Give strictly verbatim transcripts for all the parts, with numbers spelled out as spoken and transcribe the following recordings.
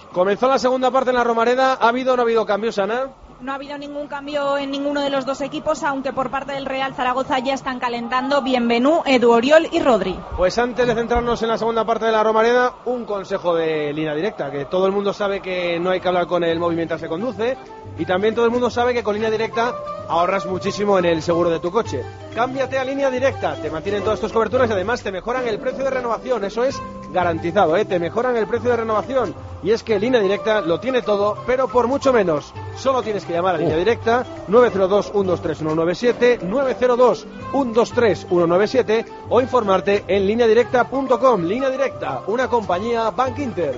Comenzó la segunda parte en la Romareda. ¿Ha habido o no ha habido cambios, Ana? No ha habido ningún cambio en ninguno de los dos equipos, aunque por parte del Real Zaragoza ya están calentando Bienvenú, Edu Oriol y Rodri. Pues antes de centrarnos en la segunda parte de la Romareda, un consejo de Línea Directa, que todo el mundo sabe que no hay que hablar con el móvil mientras se conduce, y también todo el mundo sabe que con Línea Directa ahorras muchísimo en el seguro de tu coche. Cámbiate a Línea Directa, te mantienen todas tus coberturas y además te mejoran el precio de renovación, eso es garantizado, ¿eh? Te mejoran el precio de renovación, y es que Línea Directa lo tiene todo, pero por mucho menos. Solo tienes que llamar a Línea Directa nueve cero dos, uno dos tres, uno nueve siete, nueve cero dos, uno dos tres, uno nueve siete o informarte en línea directa punto com. Línea Directa, una compañía Bank Inter.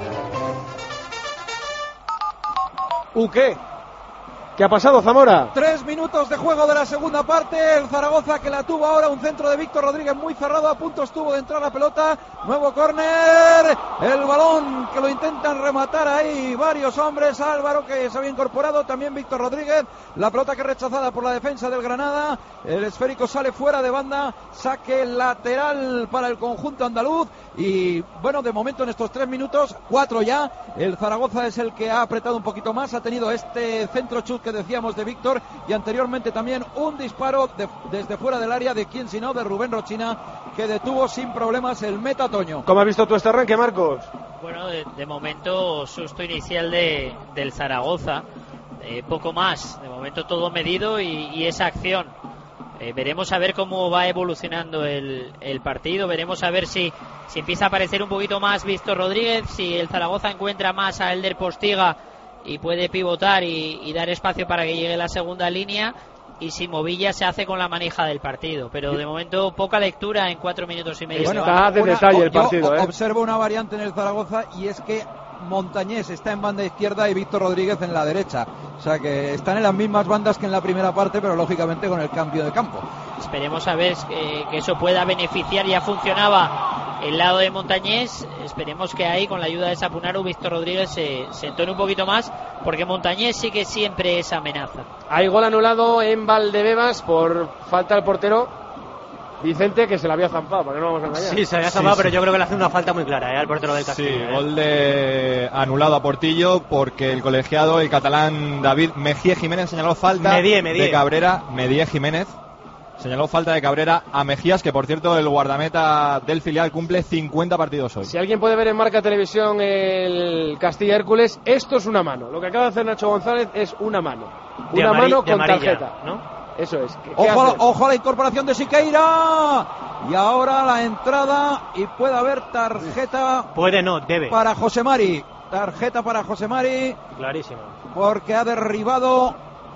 ¿U qué? ¿Qué ha pasado, Zamora? Tres minutos de juego de la segunda parte. El Zaragoza que la tuvo ahora. Un centro de Víctor Rodríguez muy cerrado. A punto estuvo de entrar la pelota. Nuevo córner. El balón que lo intentan rematar ahí varios hombres. Álvaro que se había incorporado. También Víctor Rodríguez. La pelota que es rechazada por la defensa del Granada. El esférico sale fuera de banda. Saque lateral para el conjunto andaluz. Y bueno, de momento en estos tres minutos, cuatro ya. El Zaragoza es el que ha apretado un poquito más. Ha tenido este centro chut que decíamos de Víctor y anteriormente también un disparo de, desde fuera del área de quien sino de Rubén Rochina, que detuvo sin problemas el meta Toño. ¿Cómo has visto tú este arranque, Marcos? Bueno, de, de momento susto inicial de, del Zaragoza, eh, poco más, de momento todo medido y, y esa acción. Eh, veremos a ver cómo va evolucionando el, el partido, veremos a ver si, si empieza a aparecer un poquito más Víctor Rodríguez, si el Zaragoza encuentra más a Elder Postiga y puede pivotar y, y dar espacio para que llegue la segunda línea, y si Movilla se hace con la manija del partido, pero de momento poca lectura en cuatro minutos y medio. Bueno, está de detalle el partido, ¿eh? Observo una variante en el Zaragoza y es que Montañés está en banda izquierda y Víctor Rodríguez en la derecha, o sea que están en las mismas bandas que en la primera parte, pero lógicamente con el cambio de campo. Esperemos a ver que, que eso pueda beneficiar. Ya funcionaba el lado de Montañés, esperemos que ahí con la ayuda de Sapunaru Víctor Rodríguez se, se entone un poquito más, porque Montañés sí que siempre es amenaza. Hay gol anulado en Valdebebas por falta al portero Vicente, que se la había zampado, para que no vamos a engañar. Sí, se había zampado, sí, pero sí. yo creo que le hace una falta muy clara, ¿eh?, al portero del Castillo. Sí, ¿eh? gol de anulado a Portillo porque el colegiado, el catalán David Mejía Jiménez señaló falta Medie, Medie. de Cabrera, Medie Jiménez señaló falta de Cabrera a Mejías, que por cierto el guardameta del filial cumple cincuenta partidos hoy. Si alguien puede ver en Marca Televisión el Castilla Hércules, esto es una mano. Lo que acaba de hacer Nacho González es una mano. De Una amari- mano de con amarilla, tarjeta. ¿no? Eso es. ¿Qué, qué Ojo, haces? ojo a la incorporación de Siqueira. Y ahora la entrada y puede haber tarjeta. Puede, no, debe. Para José Mari. Tarjeta para José Mari. Clarísimo. Porque ha derribado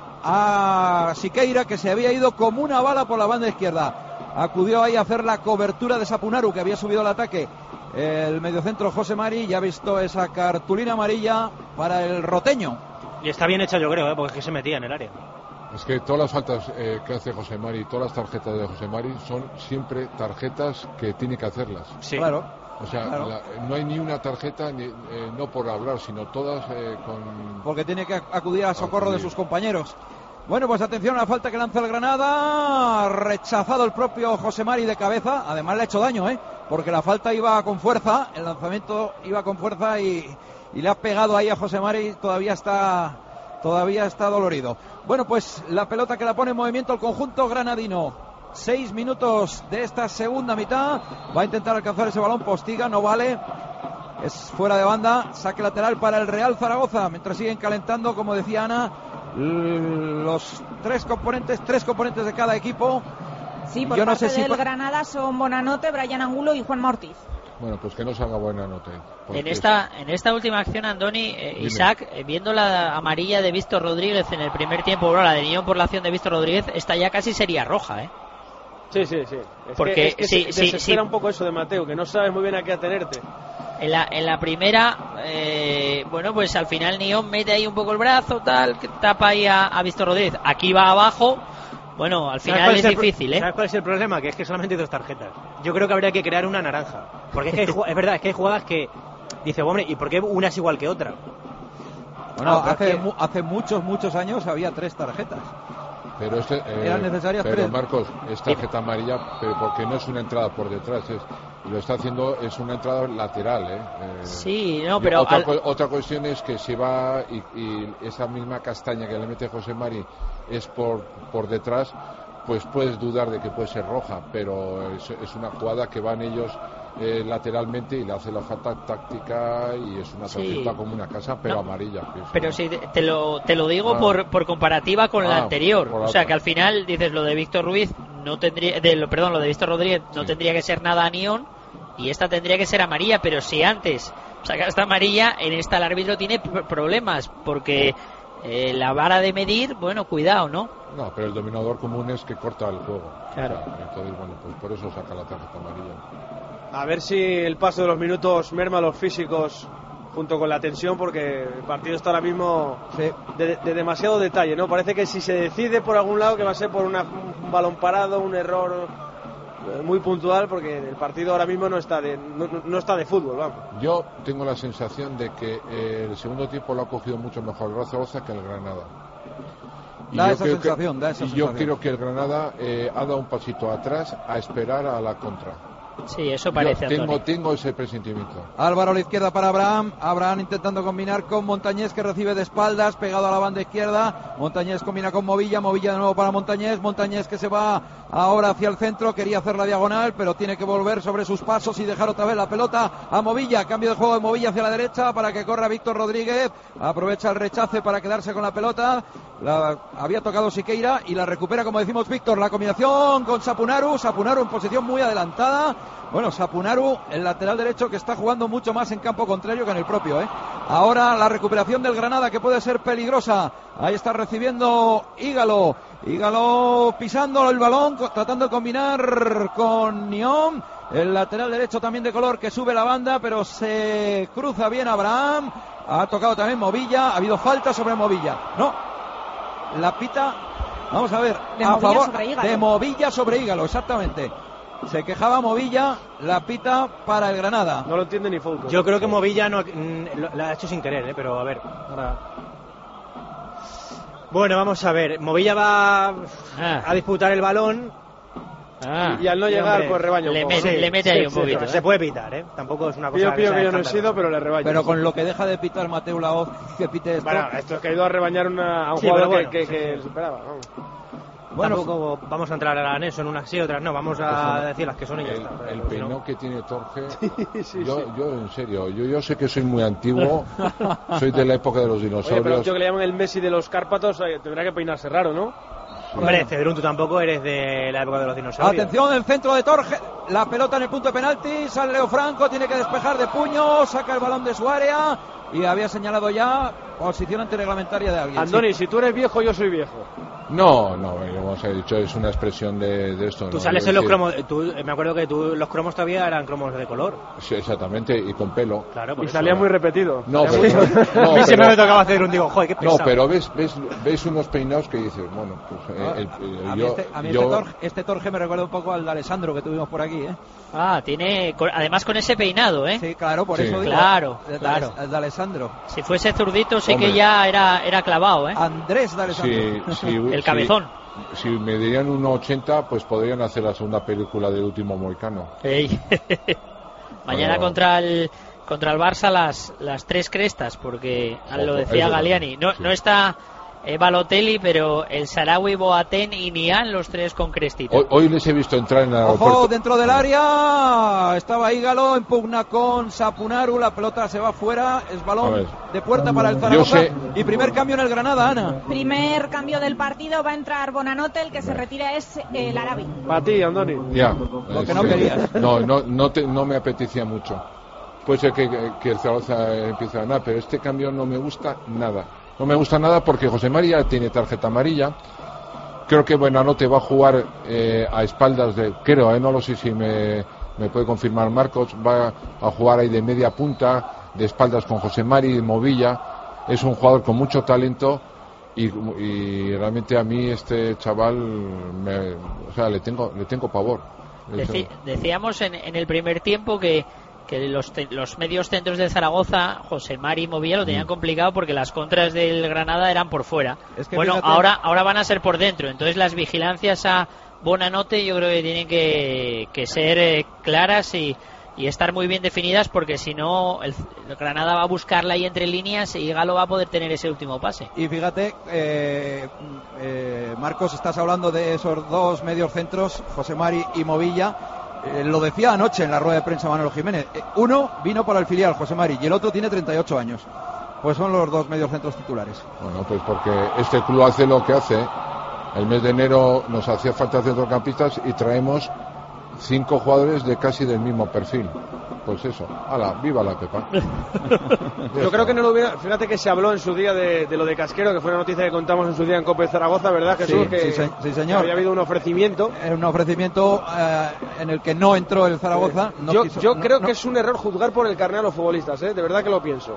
a Siqueira, que se había ido como una bala por la banda izquierda. Acudió ahí a hacer la cobertura de Sapunaru, que había subido al ataque el mediocentro José Mari, y ha visto esa cartulina amarilla para el roteño. Y está bien hecha, yo creo, ¿eh?, porque es que se metía en el área. Es que todas las faltas eh, que hace José Mari, todas las tarjetas de José Mari son siempre tarjetas que tiene que hacerlas. Sí. Claro. O sea, Claro. la, no hay ni una tarjeta, ni, eh, no por hablar, sino todas eh, con... Porque tiene que acudir al socorro Acudir. de sus compañeros. Bueno, pues atención a la falta que lanza el Granada. Rechazado el propio José Mari de cabeza. Además le ha hecho daño, ¿eh? Porque la falta iba con fuerza, el lanzamiento iba con fuerza y, y le ha pegado ahí a José Mari. Todavía está, todavía está dolorido. Bueno, pues la pelota que la pone en movimiento el conjunto granadino. Seis minutos de esta segunda mitad. Va a intentar alcanzar ese balón. Postiga, no vale. Es fuera de banda. Saque lateral para el Real Zaragoza. Mientras siguen calentando, como decía Ana, los tres componentes, tres componentes de cada equipo. Sí, por Yo no parte sé si del pa- Granada son Bonanote, Brian Angulo y Juan Ortiz. Bueno, pues que no salga buena nota. En esta, en esta última acción, Andoni, eh, Dime. Isaac, eh, viendo la amarilla de Víctor Rodríguez en el primer tiempo, bueno, la de Nión por la acción de Víctor Rodríguez, esta ya casi sería roja, ¿eh? Sí, sí, sí. Es Porque que, es que sí, se sí, desespera sí. un poco eso de Mateo, que no sabes muy bien a qué atenerte. En la, en la primera, eh, bueno, pues al final Nión mete ahí un poco el brazo, tal, que tapa ahí a, a Víctor Rodríguez. Aquí va abajo, bueno, al ¿Sabes final cuál es el pro- difícil, ¿eh? ¿Sabes cuál es el problema? Que es que solamente hay dos tarjetas. Yo creo que habría que crear una naranja. Porque es que hay, ju- es verdad, es que hay jugadas que dice, hombre, ¿y por qué una es igual que otra? Bueno, Ah, pero hace, es que- mu- hace muchos, muchos años había tres tarjetas. Pero este, eh, eran necesarias pero tres. Marcos, es tarjeta amarilla, pero porque no es una entrada por detrás, es, lo está haciendo, es una entrada lateral, ¿eh? eh sí, no, pero otra, al... otra cuestión es que si va y, y esa misma castaña que le mete José Mari es por, por detrás, pues puedes dudar de que puede ser roja, pero es, es una jugada que van ellos eh, lateralmente y le hace la falta táctica y es una tarjeta sí. como una casa, pero no, amarilla. Pero sí, te lo, te lo digo ah. por, por comparativa con ah, la anterior. O sea, que al final dices lo de Víctor Ruiz, no tendría, de, perdón, lo de Víctor Rodríguez no sí. tendría que ser nada neón y esta tendría que ser amarilla, pero si antes saca esta amarilla, en esta el árbitro tiene problemas porque eh, la vara de medir, bueno, cuidado, ¿no? No, pero el dominador común es que corta el juego. Claro. O sea, entonces, bueno, pues por eso saca la tarjeta amarilla. A ver si el paso de los minutos merma a los físicos junto con la tensión, porque el partido está ahora mismo sí. de, de demasiado detalle, ¿no? Parece que si se decide por algún lado que va a ser por una, un balón parado, un error muy puntual, porque el partido ahora mismo no está de no, no está de fútbol, vamos. Yo tengo la sensación de que eh, el segundo tiempo lo ha cogido mucho mejor el Real Zaragoza que el Granada. Y da yo esa creo sensación, que, da esa y sensación. yo creo que el Granada eh, ha dado un pasito atrás a esperar a la contra. Sí, eso parece. Yo tengo, tengo ese presentimiento. Álvaro a la izquierda para Abraham. Abraham intentando combinar con Montañés, que recibe de espaldas, pegado a la banda izquierda. Montañés combina con Movilla. Movilla de nuevo para Montañés. Montañés que se va ahora hacia el centro. Quería hacer la diagonal, pero tiene que volver sobre sus pasos y dejar otra vez la pelota a Movilla. Cambio de juego de Movilla hacia la derecha para que corra Víctor Rodríguez. Aprovecha el rechace para quedarse con la pelota. La había tocado Siqueira y la recupera, como decimos, Víctor. La combinación con Sapunaru. Sapunaru en posición muy adelantada. Bueno, Sapunaru, el lateral derecho, que está jugando mucho más en campo contrario que en el propio, ¿eh? Ahora la recuperación del Granada, que puede ser peligrosa. Ahí está recibiendo Ígalo. Ígalo pisando el balón, tratando de combinar con Nión. El lateral derecho también de color, que sube la banda, pero se cruza bien Abraham. Ha tocado también Movilla. Ha habido falta sobre Movilla. No, la pita, vamos a ver, de a Movilla favor sobre Ígalo. de Movilla sobre Ígalo, exactamente. Se quejaba Movilla, la pita para el Granada. No lo entiende ni Foucault. Yo creo que Movilla no lo ha hecho sin querer, ¿eh? Pero a ver. Ahora... Bueno, vamos a ver. Movilla va ah. a disputar el balón. Ah. Y, y al no llegar, hombre, pues rebaña un le poco. Mete, Sí, le mete sí, ahí un sí, poquito. sí, ¿eh? Se puede pitar, ¿eh? Tampoco es una cosa. Yo pido que yo no he escándalo. sido, pero le rebaña. Pero con lo que deja de pitar Mateu Laoz, que pite esto. Bueno, esto es que ha ido a rebañar una, a un sí, jugador bueno, que, que, sí, que sí. superaba. Vamos. Bueno, tampoco vamos a entrar ahora en eso, en unas sí, otras no, vamos a pues, decir las que son y ya el, está. El peinado no... que tiene Torge, sí, sí, yo, sí. yo en serio, yo, yo sé que soy muy antiguo, soy de la época de los dinosaurios. Oye, pero el tío que le llaman el Messi de los Cárpatos eh, tendrá que peinarse raro, ¿no? Sí. Hombre, Cedrún, tú tampoco eres de la época de los dinosaurios. Atención, el centro de Torge, la pelota en el punto de penalti, sale Leo Franco, tiene que despejar de puño, saca el balón de su área y había señalado ya posición antirreglamentaria de alguien. Andoni, sí. Si tú eres viejo, yo soy viejo. No, no, como os he dicho, es una expresión de, de esto. Tú ¿no? sales Yo en los decir... cromos, tú, me acuerdo que tú, los cromos todavía eran cromos de color. Sí, exactamente, y con pelo. Claro, por y eso, salía ¿no? muy repetido. No, pero, muy... no, no, a mí siempre pero... me tocaba hacer un digo, joder, qué pesado. No, pero ves, ves, ves unos peinados que dices, bueno, pues Ah, el, el, a mí, yo, este, a mí yo... este, torge, este Torge me recuerda un poco al de Alessandro que tuvimos por aquí, ¿eh? Ah, tiene, además con ese peinado, ¿eh? Sí, claro, por sí. eso digo. Claro, el, claro. El de Alessandro. Si fuese zurdito, sí Hombre. que ya era, era clavado, ¿eh? Andrés de Alessandro. Sí, sí, el cabezón. Si, si me dirían uno ochenta, pues podrían hacer la segunda película del último Moicano. Ey. Mañana Pero... contra el contra el Barça las las tres crestas, porque Ojo, lo decía eso, Galiani. No, sí. no está eh, Balotelli, pero el Sarawi, Boateng y Nian, los tres con crestita. Hoy, hoy les he visto entrar en el Ojo, aeropuerto. dentro del área estaba Ígalo, impugna con Sapunaru, la pelota se va fuera, es balón de puerta para el Zaragoza sé... y primer cambio en el Granada, Ana. Primer cambio del partido, va a entrar Bonanote, el que se retira es el Arabi. Para ti, Andoni. Ya, Lo que no querías. No, no, no, te, no me apetecía mucho. Puede ser que, que, que el Zaragoza empiece a ganar, pero este cambio no me gusta nada. No me gusta nada porque José María tiene tarjeta amarilla. Creo que Buenanote va a jugar eh, a espaldas de... Creo, eh, no lo sé si me, me puede confirmar Marcos. Va a jugar ahí de media punta, de espaldas con José Mari, Movilla. Es un jugador con mucho talento y, y realmente a mí este chaval, me, o sea, le tengo, le tengo pavor. Deci- decíamos en, en el primer tiempo que que los, te, los medios centros del Zaragoza, José Mari y Movilla, lo tenían complicado porque las contras del Granada eran por fuera. Es que bueno, fíjate... ahora ahora van a ser por dentro, entonces las vigilancias a Bonanote yo creo que tienen que, que ser eh, claras y, y estar muy bien definidas, porque si no el, el Granada va a buscarla ahí entre líneas y Galo va a poder tener ese último pase. Y fíjate, eh, eh, Marcos, estás hablando de esos dos medios centros, José Mari y Movilla. Eh, lo decía anoche en la rueda de prensa Manolo Jiménez. Eh, uno vino para el filial, José Mari, y el otro tiene treinta y ocho años. Pues son los dos mediocentros titulares. Bueno, pues porque este club hace lo que hace. El mes de enero nos hacía falta centrocampistas y traemos cinco jugadores de casi del mismo perfil. Pues eso, ¡hala! ¡Viva la Pepa! Yo creo que no lo hubiera. Fíjate que se habló en su día de, de lo de Casquero, que fue una noticia que contamos en su día en Cope Zaragoza, ¿verdad, Jesús? Sí, que, sí, se, sí, señor. Que había habido un ofrecimiento. Un ofrecimiento eh, en el que no entró el Zaragoza. No yo quiso, yo no, creo no. que es un error juzgar por el carné a los futbolistas, ¿eh? De verdad que lo pienso.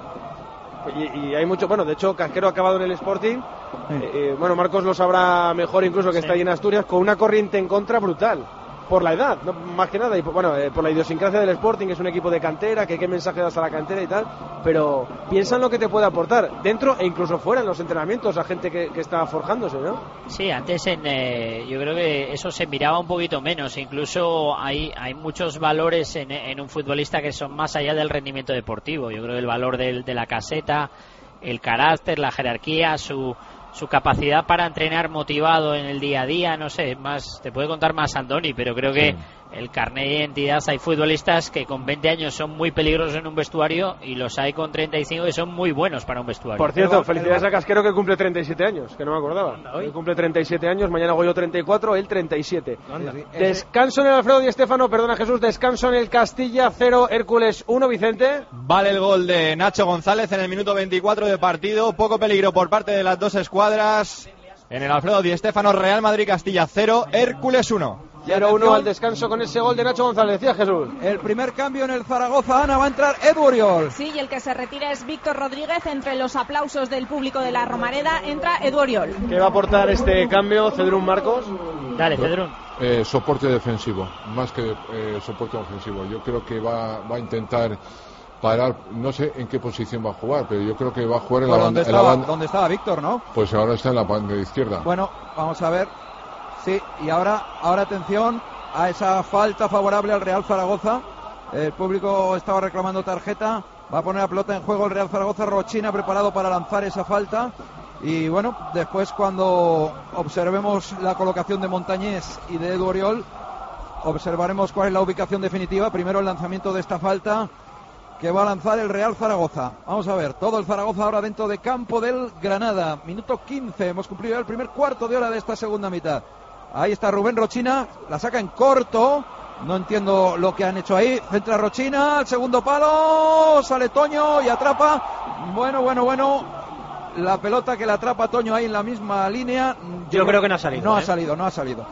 Y, y hay mucho, bueno, de hecho Casquero ha acabado en el Sporting, sí. eh, eh, bueno, Marcos lo sabrá mejor incluso, que sí. Está ahí en Asturias, con una corriente en contra brutal, por la edad, no, más que nada, y por, bueno, eh, por la idiosincrasia del Sporting, que es un equipo de cantera, que qué mensaje das a la cantera y tal, pero piensa en lo que te puede aportar, dentro e incluso fuera en los entrenamientos, a gente que, que está forjándose, ¿no? Sí, antes en, eh, yo creo que eso se miraba un poquito menos, incluso hay, hay muchos valores en, en un futbolista que son más allá del rendimiento deportivo. Yo creo que el valor del, de la caseta, el carácter, la jerarquía, su su capacidad para entrenar motivado en el día a día, no sé, más te puede contar más Andoni, pero creo que sí. El carnet de identidad, hay futbolistas que con veinte años son muy peligrosos en un vestuario y los hay con treinta y cinco que son muy buenos para un vestuario. Por cierto, el felicidades el... a Casquero, que cumple treinta y siete años, que no me acordaba. Él cumple treinta y siete años, mañana hago yo treinta y cuatro, él treinta y siete. Sí, sí. Descanso en el Alfredo Di Stéfano, perdona Jesús, descanso en el Castilla, cero, Hércules uno, Vicente. Vale el gol de Nacho González en el minuto veinticuatro de partido, poco peligro por parte de las dos escuadras. En el Alfredo Di Stéfano, Real Madrid Castilla cero, Hércules uno. cero uno al descanso con ese gol de Nacho González, decía Jesús. El primer cambio en el Zaragoza, Ana, va a entrar Edu Oriol. Sí, y el que se retira es Víctor Rodríguez. Entre los aplausos del público de la Romareda entra Edu Oriol. ¿Qué va a aportar este cambio, Cedrún Marcos? Dale, Cedrún. Eh, soporte defensivo, más que eh, soporte ofensivo. Yo creo que va, va a intentar parar, no sé en qué posición va a jugar, pero yo creo que va a jugar en la banda. ¿Dónde estaba, banda... estaba Víctor, no? Pues ahora está en la banda izquierda. Bueno, vamos a ver. Sí, y ahora, ahora atención a esa falta favorable al Real Zaragoza. El público estaba reclamando tarjeta. Va a poner la pelota en juego el Real Zaragoza. Rochina preparado para lanzar esa falta. Y bueno, después cuando observemos la colocación de Montañés y de Edu Oriol, observaremos cuál es la ubicación definitiva. Primero el lanzamiento de esta falta que va a lanzar el Real Zaragoza. Vamos a ver, todo el Zaragoza ahora dentro de campo del Granada. Minuto quince, hemos cumplido el primer cuarto de hora de esta segunda mitad. Ahí está Rubén Rochina, la saca en corto. No entiendo lo que han hecho ahí. Centra Rochina, al segundo palo, sale Toño y atrapa. Bueno, bueno, bueno. La pelota que la atrapa Toño ahí en la misma línea. Yo, Yo creo que no ha salido. No ¿eh? ha salido, no ha salido.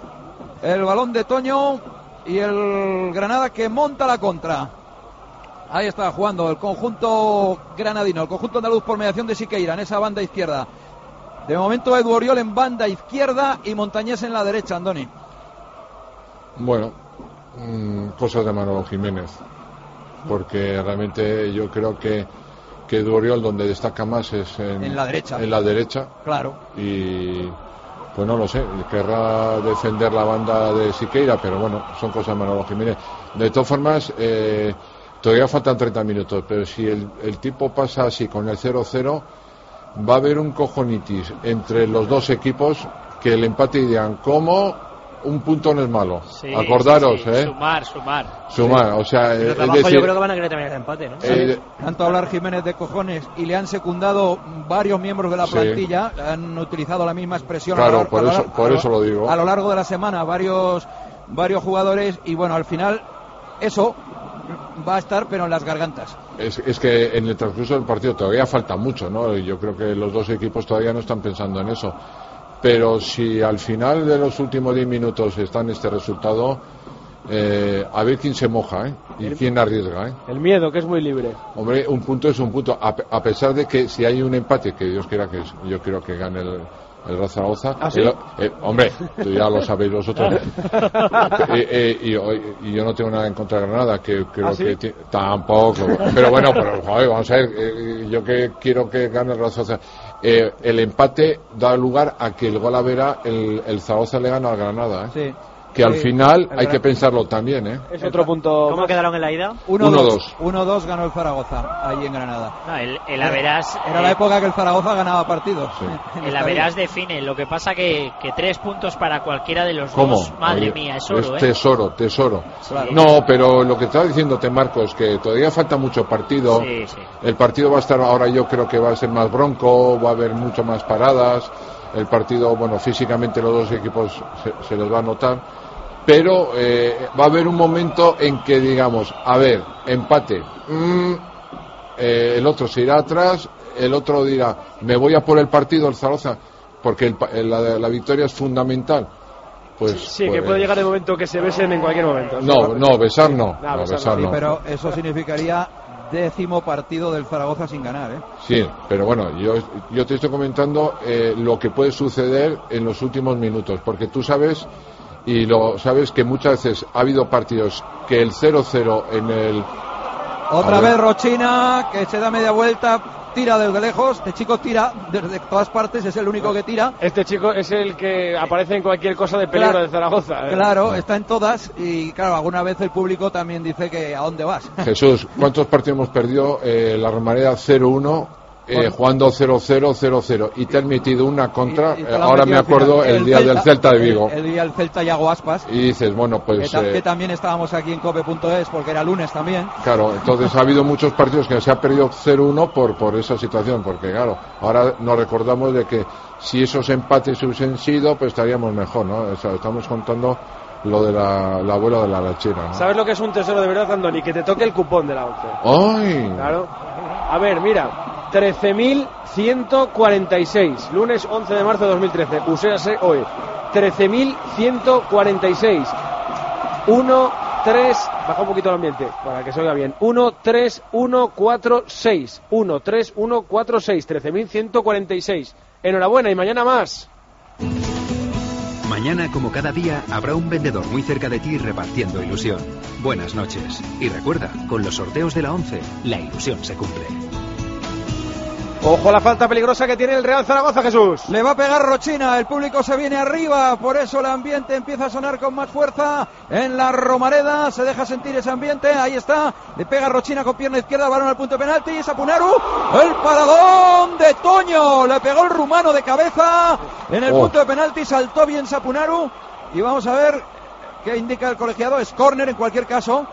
El balón de Toño y el Granada que monta la contra. Ahí está jugando el conjunto granadino, el conjunto andaluz por mediación de Siqueira en esa banda izquierda. De momento Edu Oriol en banda izquierda y Montañés en la derecha, Andoni. Bueno, mmm, cosas de Manolo Jiménez, porque realmente yo creo que, que Edu Oriol donde destaca más es en, en la derecha. En la derecha. Claro. Y pues no lo sé, querrá defender la banda de Siqueira, pero bueno, son cosas de Manolo Jiménez. De todas formas, eh, todavía faltan treinta minutos, pero si el, el tipo pasa así con el cero cero, va a haber un cojonitis entre los dos equipos, que el empate dirán, ¿cómo? Un punto no es malo. Sí, acordaros, sí, sí. ¿eh? Sumar, sumar. Sumar, sí. O sea, eh, es decir, yo creo que van a querer terminar el empate, ¿no? Eh, sí. Tanto hablar Jiménez de cojones y le han secundado varios miembros de la plantilla, sí. Han utilizado la misma expresión. Claro, a lo, por, a eso, lo, por a lo, eso lo digo. A lo largo de la semana, varios, varios jugadores, y bueno, al final, eso va a estar, pero en las gargantas. Es, es que en el transcurso del partido todavía falta mucho, ¿no? Y yo creo que los dos equipos todavía no están pensando en eso. Pero si al final de los últimos diez minutos está en este resultado, eh, a ver quién se moja, ¿eh? Y el, quién arriesga, ¿eh? El miedo, que es muy libre. Hombre, un punto es un punto, a, a pesar de que si hay un empate, que Dios quiera que yo creo que gane el, el Real Zaragoza. ¿Ah, sí? El, eh, hombre, tú ya lo sabéis vosotros. eh, eh, y, y yo no tengo nada en contra de Granada, que creo ¿Ah, sí? que t- tampoco. Pero bueno, pero joder, vamos a ver, eh, yo que quiero que gane el Real Zaragoza. Eh, el empate da lugar a que el gol a vera el, el Zaragoza le gana al Granada, ¿eh? Sí. Que al Sí, final el hay Gra- que pensarlo también, ¿eh? Es otro punto. ¿Cómo más. quedaron en la ida? uno uno dos. dos. uno dos ganó el Zaragoza, allí en Granada. No, el, el Averás, Era eh, la época que el Zaragoza ganaba partidos. Sí. en el esta Averás liga. define. Lo que pasa que, que tres puntos para cualquiera de los ¿Cómo? dos, madre Oye, mía, es oro, ¿eh? tesoro, tesoro. Claro. No, pero lo que estaba diciéndote, Marcos, que todavía falta mucho partido. Sí, sí. El partido va a estar ahora, yo creo que va a ser más bronco, va a haber mucho más paradas. El partido, bueno, físicamente los dos equipos se, se les va a notar. Pero eh, va a haber un momento en que digamos, a ver, empate. Mm, eh, el otro se irá atrás, el otro dirá, me voy a por el partido, el Zaragoza, porque el pa- la, la victoria es fundamental. Pues, Sí, pues, que puede llegar el momento que se besen en cualquier momento. No, no, besar no. No, no, besar besar Sí, no. pero eso significaría décimo partido del Zaragoza sin ganar, ¿eh? Sí, pero bueno, yo, yo te estoy comentando eh, lo que puede suceder en los últimos minutos, porque tú sabes, y lo sabes, que muchas veces ha habido partidos que el cero cero en el... Otra A ver. vez Rochina, que se da media vuelta, tira desde lejos. Este chico tira desde todas partes, es el único que tira. Este chico es el que aparece en cualquier cosa de peligro Claro, de Zaragoza. ¿eh? Claro, está en todas y claro, alguna vez el público también dice que ¿a dónde vas? Jesús, ¿cuántos partidos hemos perdido? Eh, la Romareda cero uno, eh, Bueno. jugando cero cero, cero cero, y te han metido una contra, Y- y te eh, la han ahora me metido al acuerdo final. el día del Celta de Vigo, El, el día del Celta Yago Aspas. y dices, bueno, Que, pues... ta- eh, que también estábamos aquí en cope punto es porque era lunes también. Claro, entonces ha habido muchos partidos que se ha perdido cero uno por, por esa situación, porque claro, ahora nos recordamos de que si esos empates hubiesen sido, pues estaríamos mejor, ¿no? O sea, estamos contando lo de la, la abuela de la lechera, ¿no? ¿Sabes lo que es un tesoro de verdad, Andoni? Que te toque el cupón de la once. ¡Ay! Claro. A ver, mira, trece mil ciento cuarenta y seis, lunes once de marzo de dos mil trece, uséase hoy, trece mil ciento cuarenta y seis, uno, tres, baja un poquito el ambiente para que se oiga bien, uno, tres, uno, cuatro, seis, uno, tres, uno, cuatro, seis, trece mil ciento cuarenta y seis. Enhorabuena y mañana más. Mañana, como cada día, habrá un vendedor muy cerca de ti repartiendo ilusión. Buenas noches. Y recuerda, con los sorteos de la once, la ilusión se cumple. Ojo la falta peligrosa que tiene el Real Zaragoza, Jesús. Le va a pegar Rochina, el público se viene arriba, por eso el ambiente empieza a sonar con más fuerza en la Romareda, se deja sentir ese ambiente, ahí está, le pega Rochina con pierna izquierda, balón al punto de penalti, Sapunaru, el paradón de Toño, le pegó el rumano de cabeza en el Oh. punto de penalti, saltó bien Sapunaru y vamos a ver qué indica el colegiado, es córner en cualquier caso.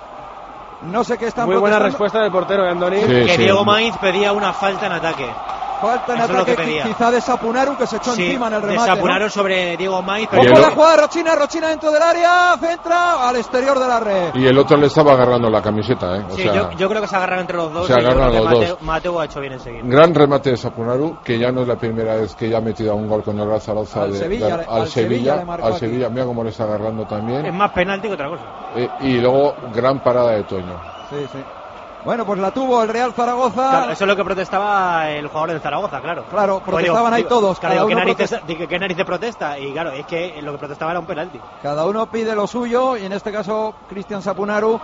No sé qué están Muy buena protestando. respuesta del portero, ¿eh, Andoni? Sí, Que sí. Diego Mainz pedía una falta en ataque. Falta en Eso es lo ataque que pedía. quizá de Sapunaru que se echó Sí, encima en el remate. desapunaron ¿no? sobre Diego Mainz, pero Y Ojo el- la jugada de Rochina, Rochina dentro del área, centra al exterior de la red. Y el otro le estaba agarrando la camiseta, ¿eh? O sí, sea, yo, yo creo que se agarran entre los dos. se y yo creo agarran que los Mateo, dos. Mateo ha hecho bien en seguir. gran remate de Sapunaru, que ya no es la primera vez que ya ha metido un gol con el Real Zaragoza Al de- Sevilla, de- al al Sevilla Sevilla, le marcó al aquí. Sevilla, mira cómo le está agarrando Es también. más penalti que otra cosa. Eh, y luego gran parada de Toño. Sí, sí. Bueno, pues la tuvo el Real Zaragoza. Claro, eso es lo que protestaba el jugador del Zaragoza, claro. Claro, Pues protestaban ahí todos, Claro, cada digo, ¿qué, uno narices, protesta- digo, ¿qué narices protesta? Y claro, es que lo que protestaba era un penalti. Cada uno pide lo suyo y en este caso Cristian Sapunaru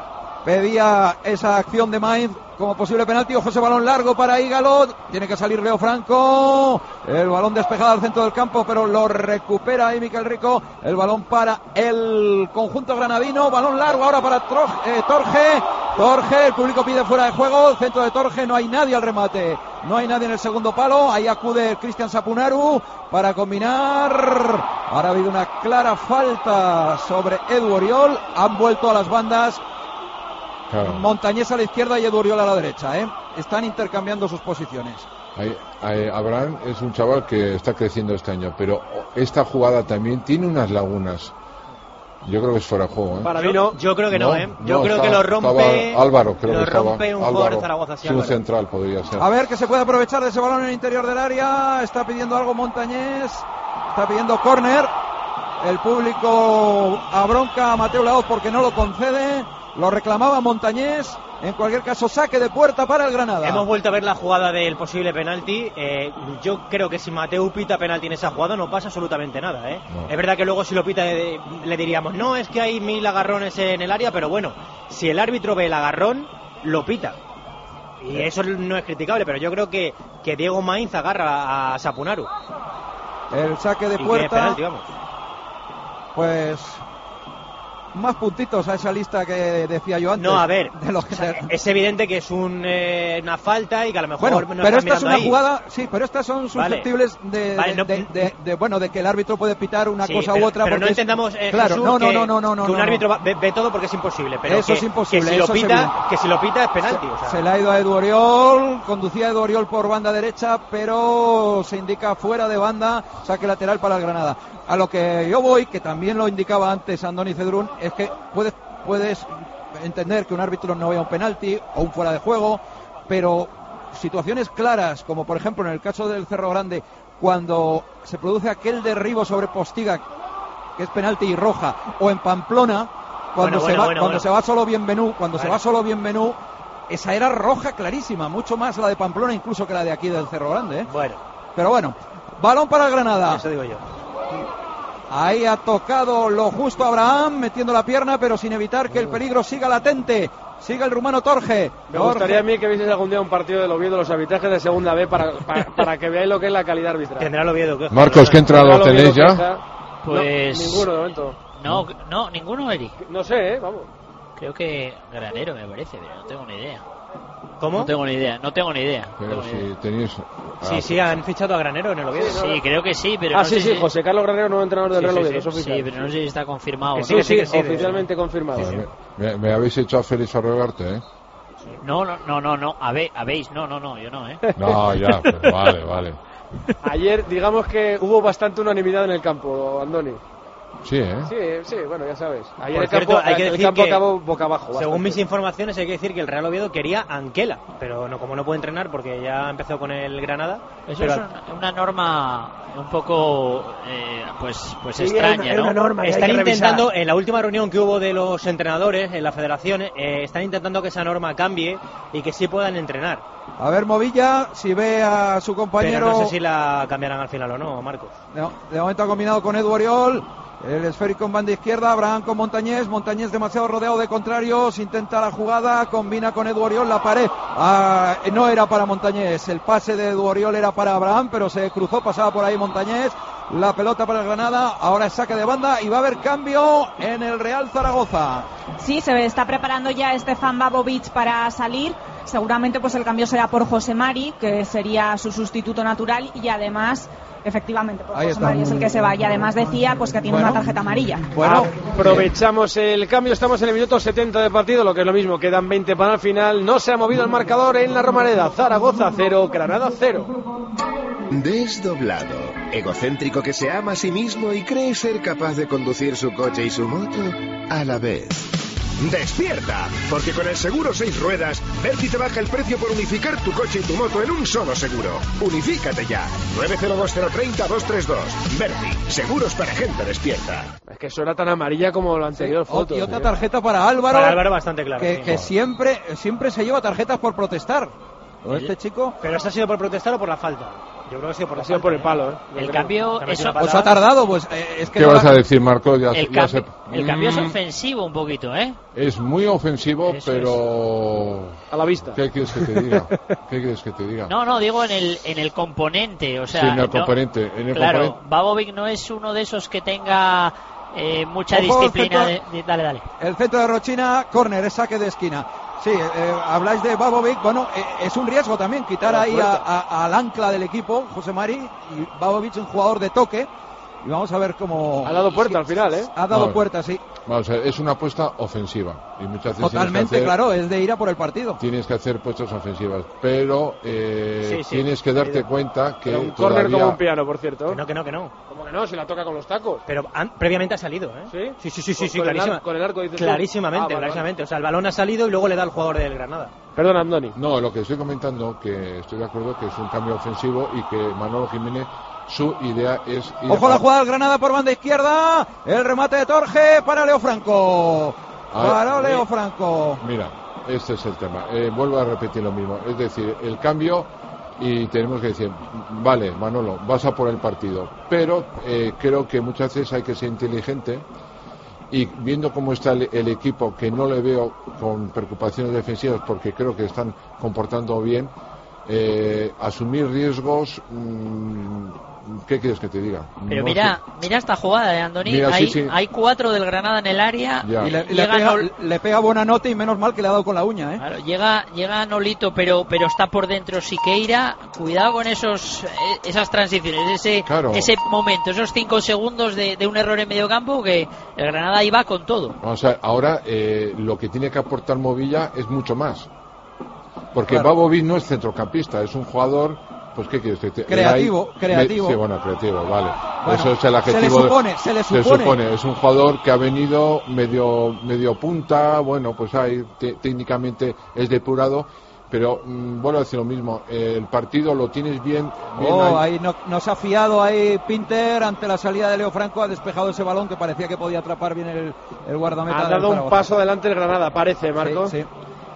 pedía esa acción de Mainz como posible penalti. Ojo ese balón largo para Ígalo. Tiene que salir Leo Franco. El balón despejado al centro del campo, pero lo recupera ahí Miquel Rico. El balón para el conjunto granadino. Balón largo ahora para Tro- eh, Torge. Torge, el público pide fuera de juego. El centro de Torge, no hay nadie al remate. No hay nadie en el segundo palo. Ahí acude Cristian Sapunaru para combinar. Ahora ha habido una clara falta sobre Edu Oriol. Han vuelto a las bandas. Claro. Montañés a la izquierda y Edu Oriol a la derecha, ¿eh? Están intercambiando sus posiciones. Ahí- ahí Abraham es un chaval que está creciendo este año, pero esta jugada también tiene unas lagunas. Yo creo que es fuera de juego, ¿eh? Para mí no. Yo creo que no, No, ¿eh? Yo no, creo estaba- que lo rompe. estaba Álvaro, creo lo que estaba. rompe un Álvaro. jugador de Zaragoza, sí, Sí, un Álvaro. central podría ser. A ver que se puede aprovechar de ese balón en el interior del área. Está pidiendo algo Montañés. Está pidiendo córner. El público abronca a Mateo Laoz porque no lo concede. Lo reclamaba Montañés. En cualquier caso, saque de puerta para el Granada. Hemos vuelto a ver la jugada del posible penalti. Eh, yo creo que si Mateu pita penalti en esa jugada no pasa absolutamente nada, ¿eh? No. Es verdad que luego si lo pita eh, le diríamos, no, es que hay mil agarrones en el área, pero bueno, si el árbitro ve el agarrón, lo pita. Y eso no es criticable, pero yo creo que, que Diego Mainz agarra a Sapunaru. El saque de y puerta. Que es penalti, vamos. Pues más puntitos a esa lista que decía yo antes. No, a ver, de los que o sea, se... es evidente que es un, eh, una falta y que a lo mejor bueno, no pero esta es una ahí. jugada, sí, pero estas son susceptibles vale. de, vale, de, no, de, de, de, bueno, de que el árbitro puede pitar una sí, cosa pero, u otra. Pero porque no es, entendamos, eh, claro, Jesús, no, no, que, no, no, no, no, que un no, árbitro no. Va, ve, ve todo porque es imposible. Pero eso que, es imposible. Que si, lo eso pita, que si lo pita es penalti. Se, o sea. se le ha ido a Edu Oriol, conducía a Edu Oriol por banda derecha, pero se indica fuera de banda, saque lateral para el Granada. A lo que yo voy, que también lo indicaba antes Andoni Cedrún, es que puedes, puedes entender que un árbitro no vea un penalti o un fuera de juego, pero situaciones claras, como por ejemplo en el caso del Cerro Grande, cuando se produce aquel derribo sobre Postiga, que es penalti y roja, o en Pamplona, cuando, bueno, se, bueno, va, bueno, cuando bueno. se va solo Bienvenú, cuando vale. se va solo Bienvenú, esa era roja clarísima, mucho más la de Pamplona incluso que la de aquí del Cerro Grande, ¿eh? Bueno. Pero bueno, balón para el Granada. Eso digo yo. Ahí ha tocado lo justo Abraham, metiendo la pierna, pero sin evitar que el peligro siga latente. Siga el rumano Torge. Me Torge. gustaría a mí que vieseis algún día un partido del Oviedo, los arbitrajes de segunda B, para, para, para que veáis lo que es la calidad arbitral. Tendrá el Oviedo. ¿Qué? Marcos, ¿qué entrado tenéis ya? Pues... No, ninguno de momento. No, no, ninguno, Eric. No sé, ¿eh? Vamos. Creo que Granero me parece, pero no tengo ni idea. ¿Cómo? No tengo ni idea, no tengo ni idea. Pero tengo si ni idea. tenéis... Ah, sí, sí, han fichado a Granero en el Oviedo. Sí, sí, creo que sí, pero Ah, no sí, sé sí, si... José Carlos Granero, nuevo entrenador del Sí, Real sí, Oviedo, sí, es oficial. Sí, pero no sé si está confirmado. Que ¿no? sí, que sí, que sí, oficialmente sí. confirmado. sí. Me, me habéis hecho a Félix a rogarte, ¿eh? No, no, no, no, no, Habe, habéis, no, no, no, yo no, ¿eh? No, ya, pues vale, vale. Ayer, digamos que hubo bastante unanimidad en el campo, Andoni. Sí, ¿eh? Sí, sí, bueno, ya sabes. Ayer Por el cierto, campo, hay que el decir campo que, acabó boca abajo. Según bastante. mis informaciones, hay que decir que el Real Oviedo quería a Anquela, pero no, como no puede entrenar porque ya empezó con el Granada. Eso pero es una, una norma un poco, eh, pues, pues sí, extraña, era una, ¿no? Norma están intentando, en la última reunión que hubo de los entrenadores en la federación, eh, están intentando que esa norma cambie y que sí puedan entrenar. A ver, Movilla, si ve a su compañero. Pero no sé si la cambiarán al final o no, Marcos. No, de momento ha combinado con Edu Oriol. El esférico en banda izquierda, Abraham con Montañés, Montañés demasiado rodeado de contrarios, intenta la jugada, combina con Edu Oriol, la pared, ah, no era para Montañés, el pase de Edu Oriol era para Abraham, pero se cruzó, pasaba por ahí Montañés, la pelota para el Granada, ahora es saque de banda y va a haber cambio en el Real Zaragoza. Sí, se está preparando ya Stefan Babovic para salir. Seguramente pues el cambio será por José Mari, que sería su sustituto natural, y además efectivamente pues José Mari es el que se va, y además decía pues que tiene bueno, una tarjeta amarilla. Bueno, aprovechamos el cambio, estamos en el minuto setenta de partido, lo que es lo mismo, quedan veinte para el final, no se ha movido el marcador en la Romareda. Zaragoza cero, Granada cero. Desdoblado, egocéntrico que se ama a sí mismo y cree ser capaz de conducir su coche y su moto a la vez. ¡Despierta! Porque con el seguro seis ruedas, Berti te baja el precio por unificar tu coche y tu moto en un solo seguro. Unifícate ya. nueve cero dos cero tres cero dos tres dos. Berti, seguros para gente despierta. Es que eso era tan amarilla como la anterior sí, foto. Y otra tarjeta para Álvaro. Para Álvaro bastante claro. Que, sí. que siempre, siempre se lleva tarjetas por protestar. Este chico. ¿Pero eso ha sido por protestar o por la falta? Yo creo que ha sido por la ha sido falta, por el ¿eh? palo, ¿eh? El creo. cambio eso, ¿Os ha tardado? Pues eh, es que ¿Qué no vas la... a decir, Marcos? Ya, el, ya cambio, sé. el cambio es Mm, ofensivo un poquito, ¿eh? Es muy ofensivo, Eso pero... Es. A la vista. ¿Qué quieres que te diga? ¿Qué quieres que te diga? No, no, digo en el en el componente, o sea... Sí, en el no, componente. En el claro, componente. Babovic no es uno de esos que tenga eh, mucha Ojo, disciplina. el centro, de, de, dale, dale. El centro de Rochina, córner, es saque de esquina. Sí, eh, habláis de Babovic, bueno, eh, es un riesgo también quitar ahí a, a, al ancla del equipo, José Mari, y Babovic un jugador de toque, y vamos a ver cómo... Ha dado puerta sí, al final, ¿eh? Ha dado No, puerta, sí. Vamos a ver, es una apuesta ofensiva. Y muchas veces Totalmente, tienes que hacer, claro, es de ir a por el partido. Tienes que hacer puestas ofensivas, pero eh, Sí, sí, tienes que darte cuenta que Pero un todavía... córner como un piano, por cierto. Que no, que no, que no. ¿Cómo que no? Si la toca con los tacos. Pero han, previamente ha salido, ¿eh? ¿Sí? Sí, sí, sí, sí, Con- sí con el clarísima- ar- con el arco, dices tú. clarísimamente, Ah, vale, clarísimamente. O sea, el balón ha salido y luego le da al jugador del Granada. Perdón, Andoni. No, lo que estoy comentando, que estoy de acuerdo que es un cambio ofensivo y que Manolo Jiménez, su idea es... ir Ojo a- la jugada del Granada por banda izquierda, el remate de Torge para Leo Franco. Ah, Para Leo eh, Franco. Mira, este es el tema. Eh, vuelvo a repetir lo mismo. Es decir, el cambio, y tenemos que decir, vale, Manolo, vas a por el partido. Pero eh, creo que muchas veces hay que ser inteligente. Y viendo cómo está el, el equipo, que no le veo con preocupaciones defensivas porque creo que están comportando bien, eh, asumir riesgos, mmm, ¿qué quieres que te diga? Pero no mira, sé. mira esta jugada de Andoni, Mira, hay, sí, sí. hay cuatro del Granada en el área y le, y le, llega pega, Nol... le pega buena nota y menos mal que le ha dado con la uña, ¿eh? Claro, llega, llega Nolito, pero, pero está por dentro Siqueira. Cuidado con esos, esas transiciones, ese, claro. ese momento, esos cinco segundos de, de un error en medio campo que el Granada iba con todo. O sea, ahora eh, lo que tiene que aportar Movilla es mucho más. Porque Claro. Babovic no es centrocampista, es un jugador, pues ¿qué quieres que te Creativo, ahí, creativo. Me, sí, bueno, creativo, vale. Bueno, Eso es el adjetivo. se le supone, se le supone. Se supone, es un jugador que ha venido medio medio punta, bueno, pues ahí te, técnicamente es depurado, pero mmm, vuelvo a decir lo mismo, eh, el partido lo tienes bien. bien Oh, ahí. ahí no, nos ha fiado ahí Pinter ante la salida de Leo Franco, ha despejado ese balón que parecía que podía atrapar bien el, el guardameta. Ha dado un paso adelante el Granada, parece, Marco. Sí, sí.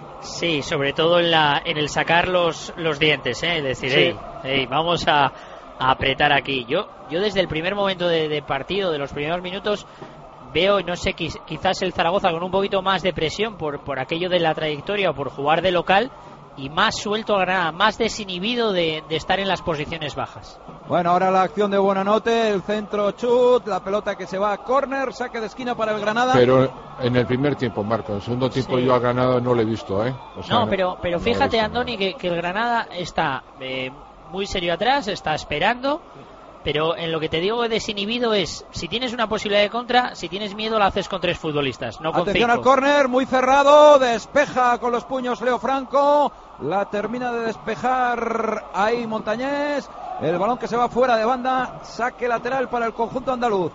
Sí, sobre todo en, la, en el sacar los, los dientes, ¿eh? Es decir, Sí. hey, hey, vamos a, a apretar aquí. Yo, yo desde el primer momento de, de partido, de los primeros minutos, veo, no sé, quiz, quizás el Zaragoza con un poquito más de presión por, por aquello de la trayectoria o por jugar de local, y más suelto a Granada, más desinhibido de, de estar en las posiciones bajas. Bueno, ahora la acción de Buonanotte, el centro chut, la pelota que se va a córner, saque de esquina para el Granada. Pero en el primer tiempo, Marco, en el segundo tiempo Sí. yo a Granada no lo he visto, ¿eh? O sea, No, pero, pero no fíjate, lo he visto. Andoni, que, que el Granada está eh, muy serio atrás, está esperando, pero en lo que te digo de desinhibido es, si tienes una posibilidad de contra, si tienes miedo la haces con tres futbolistas, no con Atención cinco. al córner, muy cerrado, despeja con los puños Leo Franco, la termina de despejar ahí Montañés, el balón que se va fuera de banda, saque lateral para el conjunto andaluz.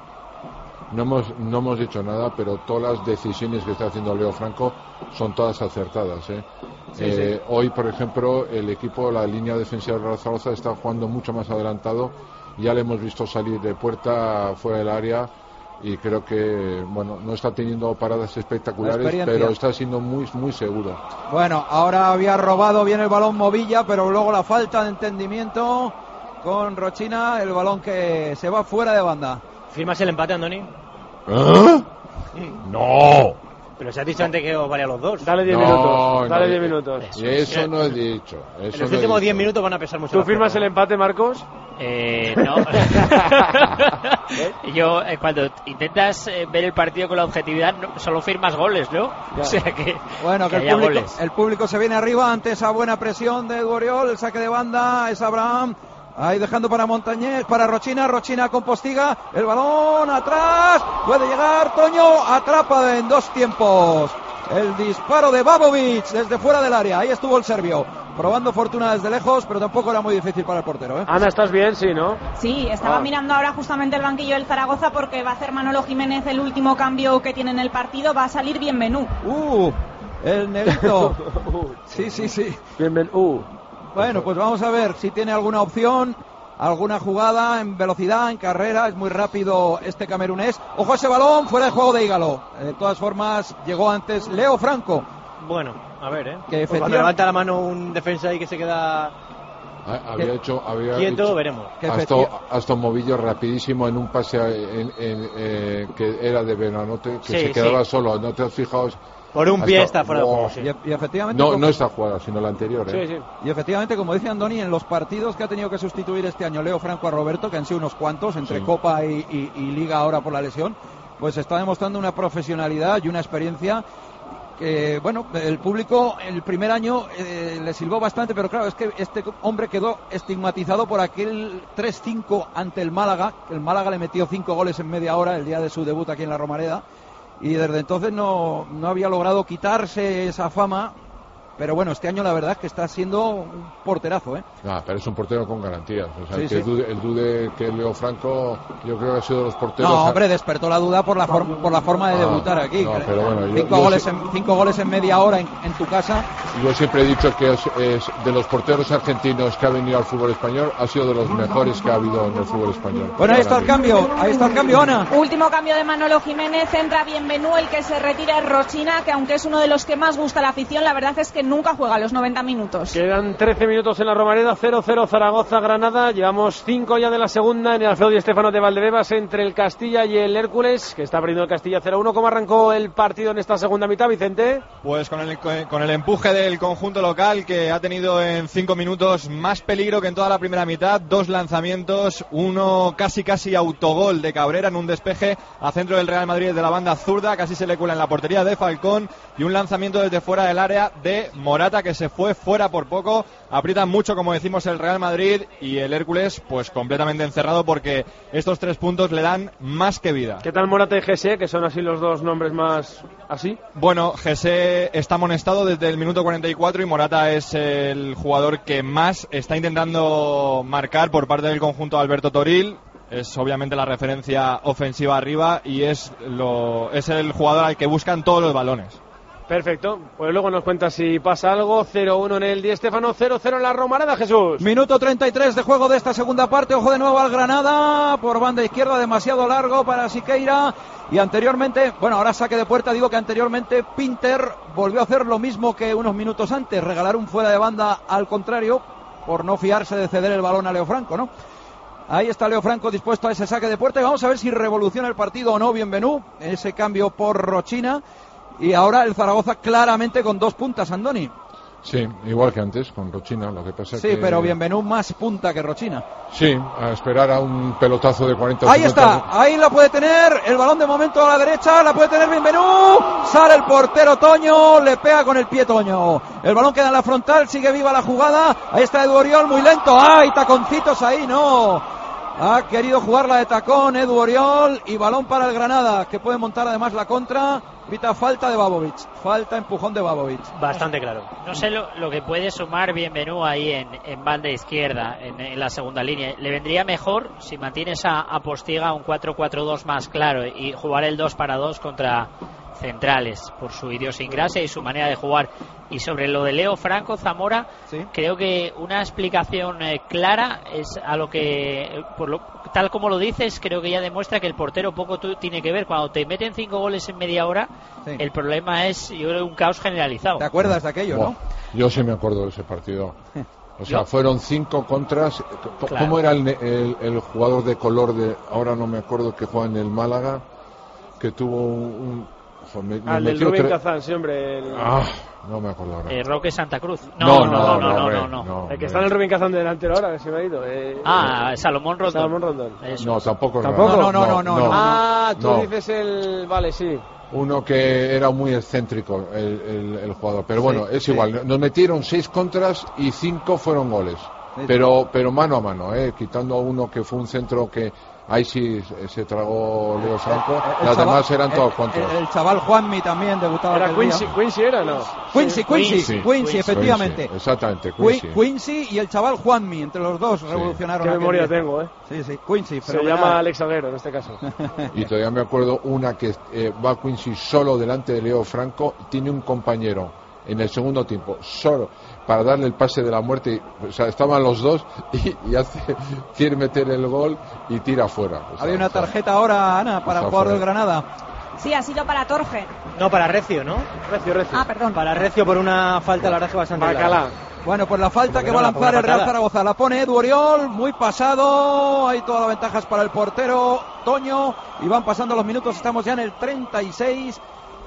No hemos, no hemos dicho nada, pero todas las decisiones que está haciendo Leo Franco son todas acertadas, ¿eh? Sí, Eh, sí. Hoy, por ejemplo, el equipo, la línea defensiva de Real Zaragoza está jugando mucho más adelantado. Ya le hemos visto salir de puerta fuera del área y creo que, bueno, no está teniendo paradas espectaculares, experiencia. pero está siendo muy, muy seguro. Bueno, ahora había robado bien el balón Movilla, pero luego la falta de entendimiento con Rochina, el balón que se va fuera de banda. ¿Firmas el empate, Andoni? ¿Eh? ¡No! Pero se ha dicho antes que os valía los dos. Dale diez No, minutos, dale no, diez eh, minutos. Y eso no he dicho. Eso En los no he últimos diez dicho. minutos van a pesar mucho. ¿Tú las firmas cosas, el ¿no? empate, Marcos? Eh, no. Yo, eh, cuando intentas eh, ver el partido con la objetividad, no, solo firmas goles, ¿no? Ya. O sea que, Bueno, que, que el, haya público, goles. el público se viene arriba ante esa buena presión de Oriol, el saque de banda es Abraham, ahí dejando para Montañés, para Rochina, Rochina con Postiga, el balón atrás, puede llegar Toño, atrapa en dos tiempos. El disparo de Babovic desde fuera del área, ahí estuvo el serbio, probando fortuna desde lejos, pero tampoco era muy difícil para el portero, ¿eh? Ana, ¿estás bien? Sí, ¿no? Sí, estaba Ah. mirando ahora justamente el banquillo del Zaragoza porque va a hacer Manolo Jiménez el último cambio que tiene en el partido, va a salir Bienvenú. Uh, el negrito. Sí, sí, sí. Bienvenido. Uh. Bueno, pues vamos a ver si tiene alguna opción, alguna jugada en velocidad, en carrera, es muy rápido este camerunés. Ojo a ese balón, fuera de juego de Ígalo. De todas formas, llegó antes Leo Franco. Bueno, a ver, ¿eh? Que Pues cuando efectiva- levanta la mano un defensa ahí que se queda Ha- Había Que- hecho, había quieto, hecho veremos. Que hasta, efecti- hasta un movillo rapidísimo en un pase en- en- eh, que era de Benanote, que Sí, se quedaba sí. solo. ¿No te has fijado? Por un pie Hasta- está fuera de Wow. juego, sí. Y, y efectivamente, No, como, no esta jugada, sino la anterior. ¿eh? Sí, sí. y efectivamente, como dice Andoni, en los partidos que ha tenido que sustituir este año Leo Franco a Roberto, que han sido unos cuantos, entre Sí. Copa y, y- y Liga ahora por la lesión, pues está demostrando una profesionalidad y una experiencia que, bueno, el público el primer año eh, le silbó bastante, pero claro, es que este hombre quedó estigmatizado por aquel tres cinco ante el Málaga, que el Málaga le metió cinco goles en media hora el día de su debut aquí en la Romareda, y desde entonces no, no había logrado quitarse esa fama pero bueno, este año la verdad es que está siendo un porterazo, ¿eh? Ah, pero es un portero con garantías. O sea, Sí, el, que sí. dude, el dude que Leo Franco, yo creo que ha sido de los porteros. No, hombre, despertó la duda por la, for- por la forma de Ah, debutar aquí. no, pero bueno, yo- cinco, yo goles sí- en, cinco goles en media hora en, en tu casa. Yo siempre he dicho que es, es de los porteros argentinos que ha venido al fútbol español, ha sido de los mejores que ha habido en el fútbol español. Bueno, ahí está Para el mí. cambio, ahí está el cambio, Ana. Último cambio de Manolo Jiménez, entra Bienvenú, el que se retira es Rochina, que aunque es uno de los que más gusta a la afición, la verdad es que nunca juega los noventa minutos. Quedan trece minutos en la Romareda, cero cero Zaragoza-Granada. Llevamos cinco ya de la segunda en el Alfredo Di Stéfano de Valdebebas entre el Castilla y el Hércules, que está perdiendo el Castilla cero uno. ¿Cómo arrancó el partido en esta segunda mitad, Vicente? Pues con el, con el empuje del conjunto local, que ha tenido en cinco minutos más peligro que en toda la primera mitad. Dos lanzamientos, uno casi casi autogol de Cabrera en un despeje a centro del Real Madrid de la banda zurda, casi se le cuela en la portería de Falcón, y un lanzamiento desde fuera del área de Morata, que se fue fuera por poco. Aprietan mucho, como decimos, el Real Madrid, y el Hércules pues completamente encerrado, porque estos tres puntos le dan más que vida. ¿Qué tal Morata y Gese, que son así los dos nombres más así? Bueno, Gese está amonestado desde el minuto cuarenta y cuatro y Morata es el jugador que más está intentando marcar por parte del conjunto de Alberto Toril. Es obviamente la referencia ofensiva arriba y es, lo, es el jugador al que buscan todos los balones. Perfecto, pues luego nos cuentas si pasa algo. Cero uno en el Di Stéfano, cero cero en la Romareda, Jesús. Minuto treinta y tres de juego de esta segunda parte. Ojo de nuevo al Granada por banda izquierda, demasiado largo para Siqueira. Y anteriormente, bueno, ahora saque de puerta, digo que anteriormente Pinter volvió a hacer lo mismo que unos minutos antes, regalar un fuera de banda al contrario, por no fiarse de ceder el balón a Leo Franco, ¿no? Ahí está Leo Franco dispuesto a ese saque de puerta y vamos a ver si revoluciona el partido o no. Bienvenú, ese cambio por Rochina. Y ahora el Zaragoza claramente con dos puntas, Andoni. Sí, igual que antes, con Rochina, lo que pasa Sí, que... pero Bienvenú más punta que Rochina. Sí, a esperar a un pelotazo de cuarenta. Ahí cincuenta. está, ahí la puede tener, el balón de momento a la derecha, la puede tener Bienvenú, sale el portero Toño, le pega con el pie Toño, el balón queda en la frontal, sigue viva la jugada, ahí está Edu Oriol, muy lento, ¡ay, taconcitos ahí, no! Ha querido jugarla de tacón Edu Oriol y balón para el Granada, que puede montar además la contra. Pita falta de Babovic, falta empujón de Babovic. Bastante claro. No sé lo, lo que puede sumar Bienvenú ahí en, en banda izquierda, en, en la segunda línea. Le vendría mejor si mantienes a, a Postiga un cuatro cuatro dos más claro y jugar el dos para dos contra centrales, por su idiosincrasia y su manera de jugar. Y sobre lo de Leo Franco, Zamora, ¿sí? Creo que una explicación eh, clara es a lo que, por lo, tal como lo dices, creo que ya demuestra que el portero poco tu, tiene que ver. Cuando te meten cinco goles en media hora, Sí. el problema es, yo creo, un caos generalizado. ¿Te acuerdas de aquello, Buah, no? Yo sí me acuerdo de ese partido. O sea, Yo- fueron cinco contras. C- Claro. ¿Cómo era el, ne- el, el jugador de color de, ahora no me acuerdo, que juega en el Málaga, que tuvo un... un joder, me- me Al del metió Rubén tre- Kazán, sí, hombre. El, Ah, no me acuerdo ahora. Eh, Roque Santa Cruz. No, No, no, no, no, no, hombre, no, no. no, el que hombre. está en el Rubén Kazán de delantero ahora, que se me ha ido. Eh, Ah, Salomón Rondón. Salomón Rondón. Eso. No, tampoco. era. ¿Tampoco? No, no, no, no, no. Ah, tú No. dices el... Vale, sí. Uno que era muy excéntrico el, el- el jugador. Pero bueno, Sí, es sí. igual. Nos metieron seis contras y cinco fueron goles. Sí. Pero, pero mano a mano, ¿eh? Quitando a uno que fue un centro que ahí sí se, se tragó Leo Franco. El Las chaval- demás eran el- todos contras. El, el chaval Juanmi también debutaba Era aquel Quincy, día. Quincy era, ¿no? Quincy, Quincy, Quincy, Quincy, Quincy, efectivamente. Quincy, exactamente, Qui- Quincy. Quincy y el chaval Juanmi, entre los dos revolucionaron. Qué aquel memoria día. tengo, ¿eh? Sí, sí, Quincy, Se fenomenal. llama Alex Aguero en este caso. Y todavía me acuerdo una que eh, va Quincy solo delante de Leo Franco, tiene un compañero en el segundo tiempo, solo para darle el pase de la muerte. O sea, estaban los dos y, y hace, quiere meter el gol y tira fuera. O sea, Había una o sea, tarjeta ahora, Ana, para el Está jugador del fuera. Granada. Sí, ha sido para Torge. No, para Recio, ¿no? Recio, recio. Ah, perdón. Para Recio por una falta, la verdad que bastante Bacalá. clara. Bueno, pues la falta Como que que va a no, la lanzar pone el Real patada. Zaragoza. La pone Edu Oriol, muy pasado. Hay todas las ventajas para el portero Toño. Y van pasando los minutos, estamos ya en el treinta y seis.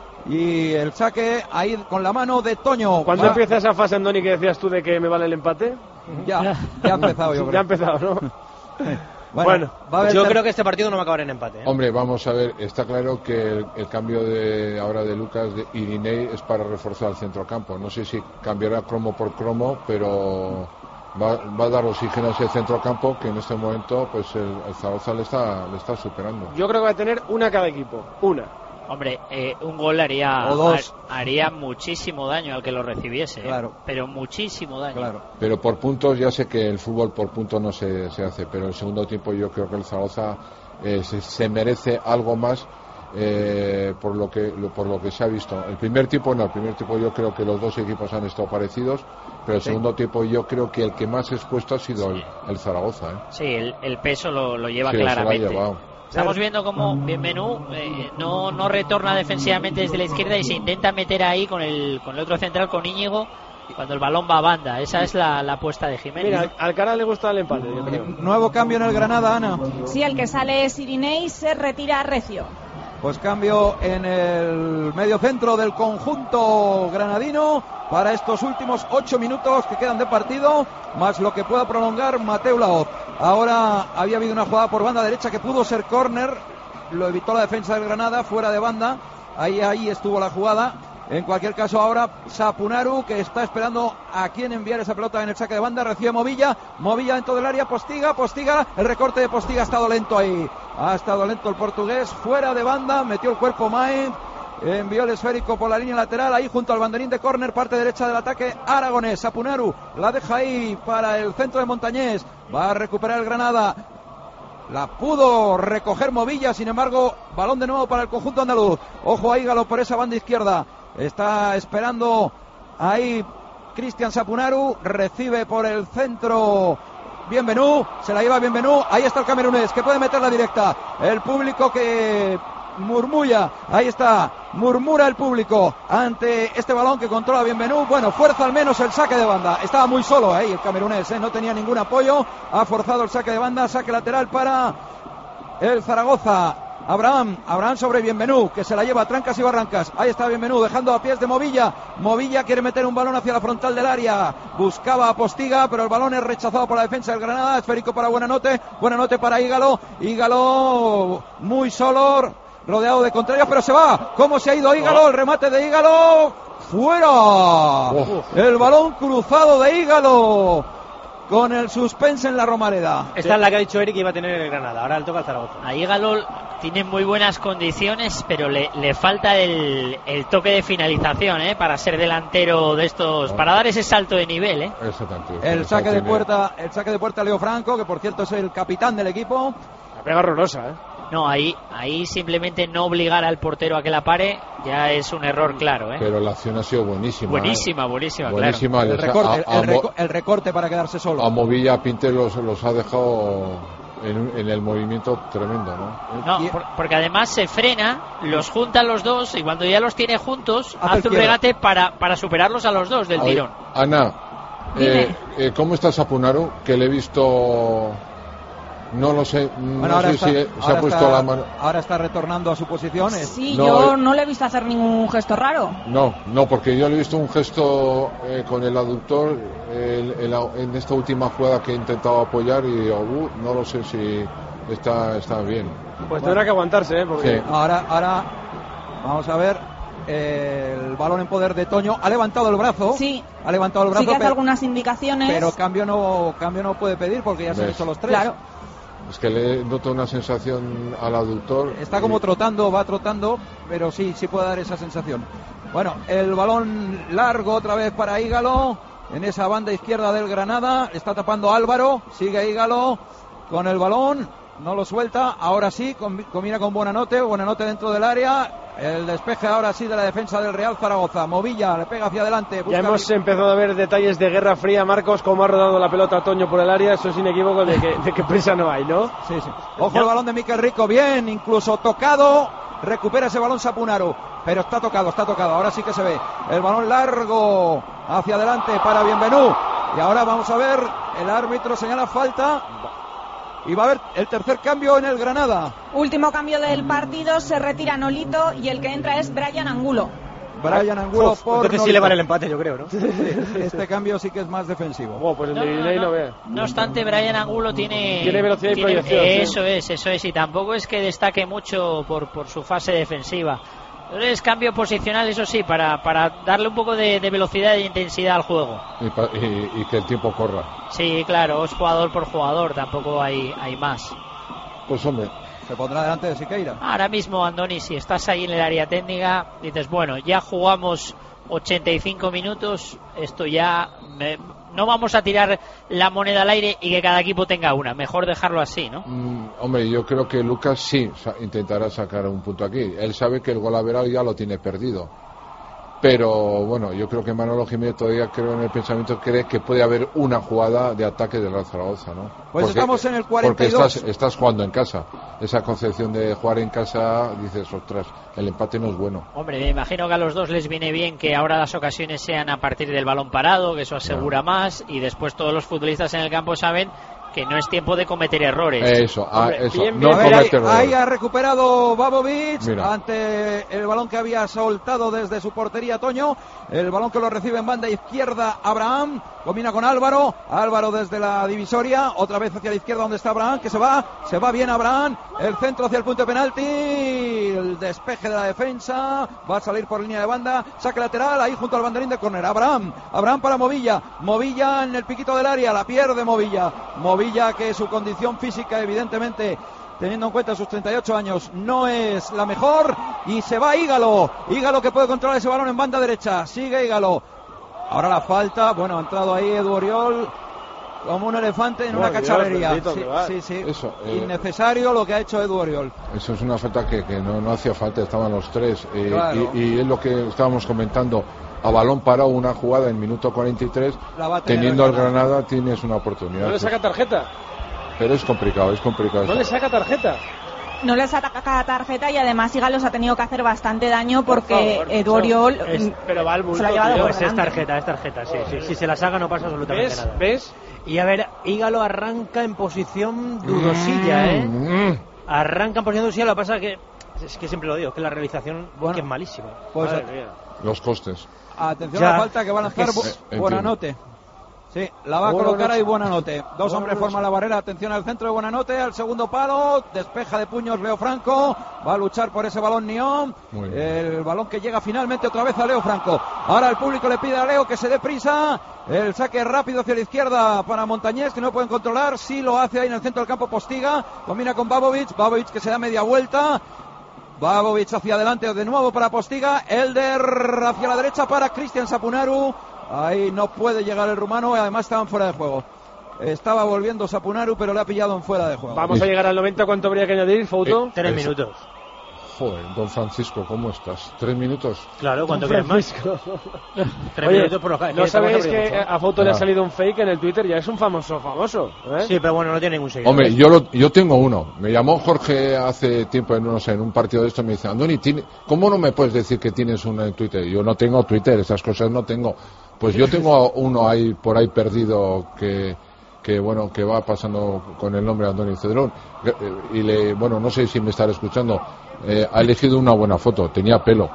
Y el saque ahí con la mano de Toño. ¿Cuándo Va- empieza esa fase, Andoni, que decías tú de que me vale el empate? Ya, ya ha empezado, yo Ya ha creo. empezado, ¿no? Bueno, Bueno, va a haber Yo ter- creo que este partido no va a acabar en empate, ¿eh? Hombre, vamos a ver, está claro que el, el cambio de ahora de Lucas de Irinei es para reforzar el centrocampo. No sé si cambiará cromo por cromo, pero va, va a dar oxígeno a ese centrocampo que en este momento pues el, el Zaragoza le está, le está superando. Yo creo que va a tener una cada equipo. Una. Hombre, eh, un gol haría, o dos. haría muchísimo daño al que lo recibiese, claro. ¿eh? Pero muchísimo daño. Claro. Pero por puntos, ya sé que el fútbol por puntos no se, se hace, pero en el segundo tiempo yo creo que el Zaragoza eh, se, se merece algo más eh, por lo que lo, por lo que se ha visto. El primer tiempo no, el primer tiempo yo creo que los dos equipos han estado parecidos, pero el sí. segundo tiempo yo creo que el que más expuesto ha sido sí. el, el Zaragoza. ¿eh? Sí, el, el peso lo, lo lleva sí, claramente. Estamos viendo como Bienvenú eh, no, no retorna defensivamente desde la izquierda y se intenta meter ahí con el, con el otro central, con Íñigo, cuando el balón va a banda. Esa es la, la apuesta de Jiménez. Mira, al Alcaraz le gusta el empate, yo creo. Nuevo cambio en el Granada, Ana. Sí, el que sale es Irinei, se retira Recio. Pues cambio en el medio centro del conjunto granadino para estos últimos ocho minutos que quedan de partido, más lo que pueda prolongar Mateu Laoz. Ahora había habido una jugada por banda derecha que pudo ser córner, lo evitó la defensa del Granada, fuera de banda, ahí, ahí estuvo la jugada. En cualquier caso ahora Sapunaru, que está esperando a quién enviar esa pelota en el saque de banda, recibe Movilla, Movilla dentro del área, Postiga, Postiga, el recorte de Postiga ha estado lento ahí, ha estado lento el portugués, fuera de banda, metió el cuerpo Maen, envió el esférico por la línea lateral, ahí junto al banderín de córner, parte derecha del ataque aragonés. Sapunaru la deja ahí para el centro de Montañés, va a recuperar el Granada. La pudo recoger Movilla, sin embargo, balón de nuevo para el conjunto andaluz. Ojo a Ígalo por esa banda izquierda. Está esperando ahí Cristian Sapunaru. Recibe por el centro Bienvenú. Se la lleva Bienvenú. Ahí está el camerunés que puede meter la directa. El público que murmulla. Ahí está. Murmura el público ante este balón que controla Bienvenú. Bueno, fuerza al menos el saque de banda. Estaba muy solo ahí el camerunés, ¿eh? No tenía ningún apoyo. Ha forzado el saque de banda. Saque lateral para el Zaragoza. Abraham, Abraham sobre Bienvenú, que se la lleva a trancas y barrancas. Ahí está Bienvenú, dejando a pies de Movilla. Movilla quiere meter un balón hacia la frontal del área. Buscaba a Postiga, pero el balón es rechazado por la defensa del Granada. Esférico para Buenanote. Buenanote para Ígalo. Ígalo muy solo, rodeado de contrarios, pero se va. ¿Cómo se ha ido Ígalo? El remate de Ígalo. ¡Fuera! Oh. El balón cruzado de Ígalo. Con el suspense en la Romareda. Esta es la que ha dicho Eric que iba a tener el Granada. Ahora le toca al Zaragoza. A Ígalo tiene muy buenas condiciones, pero le, le falta el, el toque de finalización, ¿eh? Para ser delantero de estos, para dar ese salto de nivel, ¿eh? El saque de puerta, el saque de puerta Leo Franco, que por cierto es el capitán del equipo. La pega horrorosa, ¿eh? No, ahí, ahí simplemente no obligar al portero a que la pare ya es un error claro, ¿eh? Pero la acción ha sido buenísima. Buenísima, buenísima, buenísima claro. El recorte, a, el, a, el, reco- el recorte para quedarse solo. A Movilla, a Pinter los, los ha dejado en, en el movimiento tremendo, ¿no? No, por, porque además se frena, los junta los dos y cuando ya los tiene juntos hace, hace un regate para, para superarlos a los dos del Ay, tirón. Ana, eh, eh, ¿cómo está Sapunaru? Que le he visto... No lo sé, no bueno, sé está, si se ha puesto está, la mano. Ahora está retornando a su posición. Sí, no, yo eh, no le he visto hacer ningún gesto raro. No, no, porque yo le he visto un gesto eh, con el aductor el, el, en esta última jugada que he intentado apoyar y uh, no lo sé si está, está bien. Pues bueno. tendrá que aguantarse, ¿eh? Porque... Sí. Ahora, ahora, vamos a ver. Eh, el balón en poder de Toño. Ha levantado el brazo. Sí. Ha levantado el brazo. Sí que hace pero, algunas indicaciones. Pero cambio no, cambio no puede pedir porque ya se han hecho los tres. Claro. Es que le noto una sensación al aductor. Está como trotando, va trotando, pero sí, sí puede dar esa sensación. Bueno, el balón largo otra vez para Ígalo, en esa banda izquierda del Granada, está tapando Álvaro, sigue Ígalo con el balón, no lo suelta, ahora sí, combina con Buenanote, Buenanote dentro del área, el despeje ahora sí de la defensa del Real Zaragoza. Movilla le pega hacia adelante. Ya hemos empezado a ver detalles de guerra fría, Marcos, cómo ha rodado la pelota Toño por el área, eso es inequívoco de que, de que prisa no hay, ¿no? Sí, sí. Ojo el balón de Miquel Rico, bien, incluso tocado, recupera ese balón Sapunaru, pero está tocado, está tocado, ahora sí que se ve. El balón largo hacia adelante para Bienvenú. Y ahora vamos a ver, el árbitro señala falta. Y va a haber el tercer cambio en el Granada. Último cambio del partido, se retira Nolito y el que entra es Brian Angulo. Brian Angulo Uf, por entonces Nolito. sí le vale el empate, yo creo, ¿no? Este cambio sí que es más defensivo. Oh, pues el no, de no, no, no, vea. no obstante, Brian Angulo tiene... Tiene velocidad y tiene, proyección. Eso ¿sí? es, eso es, y tampoco es que destaque mucho por, por su fase defensiva. Entonces cambio posicional, eso sí, para, para darle un poco de, de velocidad e intensidad al juego. Y, pa, y, y que el tiempo corra. Sí, claro, es jugador por jugador, tampoco hay, hay más. Pues hombre, Se pondrá delante de Siqueira. Ahora mismo, Andoni, si estás ahí en el área técnica, dices, bueno, ya jugamos ochenta y cinco minutos, esto ya me, no vamos a tirar la moneda al aire y que cada equipo tenga una, mejor dejarlo así, ¿no? Mm, hombre, yo creo que Lucas sí intentará sacar un punto aquí. Él sabe que el gol average ya lo tiene perdido. Pero bueno, yo creo que Manolo Jiménez todavía creo en el pensamiento, cree que puede haber una jugada de ataque del Real Zaragoza, ¿no? Pues porque, estamos en el cuarenta y dos. Porque estás, estás jugando en casa. Esa concepción de jugar en casa, dices, ostras, el empate no es bueno. Hombre, me imagino que a los dos les viene bien que ahora las ocasiones sean a partir del balón parado, que eso asegura no. más, y después todos los futbolistas en el campo saben que no es tiempo de cometer errores. Eso, Hombre, ah, eso. Bien, no bien. cometer Ahí, errores. ahí ha recuperado Babovic Mira. ante el balón que había soltado desde su portería Toño. El balón que lo recibe en banda izquierda Abraham. Combina con Álvaro. Álvaro desde la divisoria. Otra vez hacia la izquierda donde está Abraham, que se va. Se va bien Abraham. El centro hacia el punto de penalti. El despeje de la defensa. Va a salir por línea de banda. Saque lateral ahí junto al banderín de córner. Abraham. Abraham para Movilla. Movilla en el piquito del área. La pierde Movilla. Movilla que su condición física evidentemente, teniendo en cuenta sus treinta y ocho años, no es la mejor, y se va Ígalo, Ígalo que puede controlar ese balón en banda derecha, sigue Ígalo, ahora la falta, bueno, ha entrado ahí Edu Oriol como un elefante en no, una cacharrería, Dios, sí, sí, sí. Eso, eh, innecesario lo que ha hecho Edu Oriol. Eso es una falta que, que no, no hacía falta, estaban los tres, eh, claro. y, y es lo que estábamos comentando. A balón parado, una jugada en minuto cuarenta y tres, teniendo al Granada tienes una oportunidad. ¿No le saca tarjeta? Pero es complicado, es complicado. ¿No le saca tarjeta? No le saca tarjeta y además Ígalo se ha tenido que hacer bastante daño porque por Edu Oriol es, pero va al bulto, se la ha llevado tío, por pues es tarjeta, es tarjeta, sí, sí. Si se la saca no pasa absolutamente ¿Ves? nada. ¿Ves? Y a ver, Ígalo arranca en posición dudosilla, ¿eh? Mm. Arranca en posición dudosilla, lo que pasa que es que siempre lo digo, que la realización bueno, que es malísima. Pues los costes. Atención ya, a la falta que va a lanzar es, bu- Buenanote. Sí, la va a colocar ahí Buenanote. Dos hombres forman la barrera. Atención al centro de Buenanote, al segundo palo. Despeja de puños Leo Franco. Va a luchar por ese balón Nión. El balón que llega finalmente otra vez a Leo Franco. Ahora el público le pide a Leo que se dé prisa. El saque rápido hacia la izquierda para Montañés, que no pueden controlar. Sí lo hace ahí en el centro del campo Postiga. Combina con Babovic. Babovic que se da media vuelta. Babovic hacia adelante de nuevo para Postiga. Elder hacia la derecha para Cristian Sapunaru. Ahí no puede llegar el rumano y además estaban fuera de juego. Estaba volviendo Sapunaru, pero le ha pillado en fuera de juego. Vamos a llegar al noventa. ¿Cuánto habría que añadir, Fouto? Eh, Tres eso. minutos. Joder, don Francisco, ¿cómo estás? ¿Tres minutos? Claro, ¿cuánto quieres más? Tres Oye, minutos por lo que... ¿no sabéis que a Fouto le ha salido un fake en el Twitter? Ya es un famoso famoso, ¿eh? Sí, pero bueno, no tiene ningún seguidor. Hombre, yo, lo, yo tengo uno. Me llamó Jorge hace tiempo, en, no sé, en un partido de esto, me dice, Andoni, ¿cómo no me puedes decir que tienes uno en Twitter? Yo no tengo Twitter, esas cosas no tengo. Pues yo tengo uno ahí por ahí perdido que... que bueno, que va pasando con el nombre de Andoni Cedrón, y le, bueno, no sé si me estará escuchando, eh, ha elegido una buena foto, tenía pelo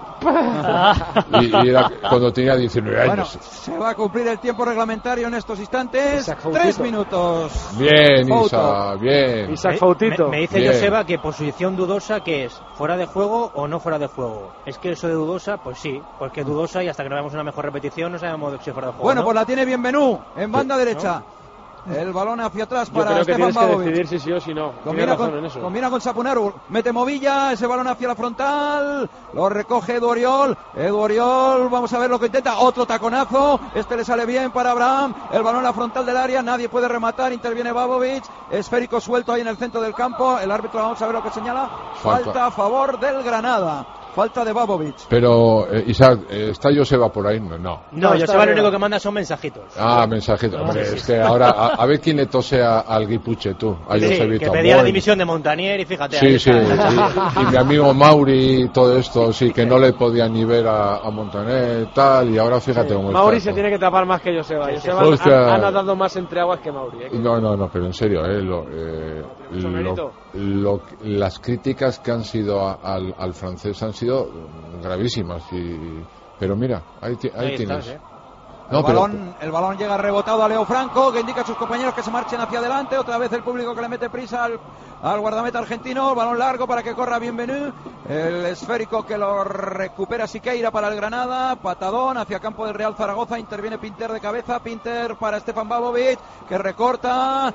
y, y era cuando tenía diecinueve años. Bueno, se va a cumplir el tiempo reglamentario en estos instantes. Tres minutos. Bien, Isa, bien. Isaac Fautito. Me, me dice bien. Joseba que posición dudosa, ¿qué es? ¿Fuera de juego o no fuera de juego? Es que eso de dudosa, pues sí, porque dudosa y hasta que no veamos una mejor repetición no sabemos si fuera de juego. Bueno, ¿no? Pues la tiene Bienvenú en banda sí, derecha. ¿No? El balón hacia atrás para Yo creo que Stefan tienes Babovic. que decidir si sí o si no. Combina razón con, en eso. combina con Sapunaru. Mete Movilla, ese balón hacia la frontal. Lo recoge Edu Oriol. Edu Oriol, vamos a ver lo que intenta. Otro taconazo. Este le sale bien para Abraham. El balón a la frontal del área. Nadie puede rematar. Interviene Babovic. Esférico suelto ahí en el centro del campo. El árbitro, vamos a ver lo que señala. Falta, Falta a favor del Granada. Falta de Babovic. Pero, eh, Isaac, eh, ¿está Joseba por ahí? No, no. No, Joseba lo único que manda son mensajitos. Ah, mensajitos. Ah, Hombre, sí, es sí. que ahora, a, a ver quién le tose a, al Guipuche, tú, a sí, Josebito. que pedía bueno. la dimisión de Montanier y fíjate. Sí, ahí sí, está. y, y mi amigo Mauri y todo esto, sí, que no le podía ni ver a, a Montaner y tal, y ahora fíjate sí. cómo Mauri está. se tiene que tapar más que Joseba. Sí, Joseba sí. ha, ha nadado más entre aguas que Mauri. ¿eh? No, no, no, pero en serio, eh, lo, eh, lo, lo, las críticas que han sido a, al, al francés han sido gravísimas, y, pero mira, ahí, ahí, ahí tienes. Estás, ¿eh? El, no, balón, pero... el balón llega rebotado a Leo Franco, que indica a sus compañeros que se marchen hacia adelante. Otra vez el público que le mete prisa al, al guardameta argentino. El balón largo para que corra Bienvenu. El esférico que lo recupera Siqueira para el Granada. Patadón hacia campo del Real Zaragoza. Interviene Pinter de cabeza. Pinter para Stefan Babovic, que recorta.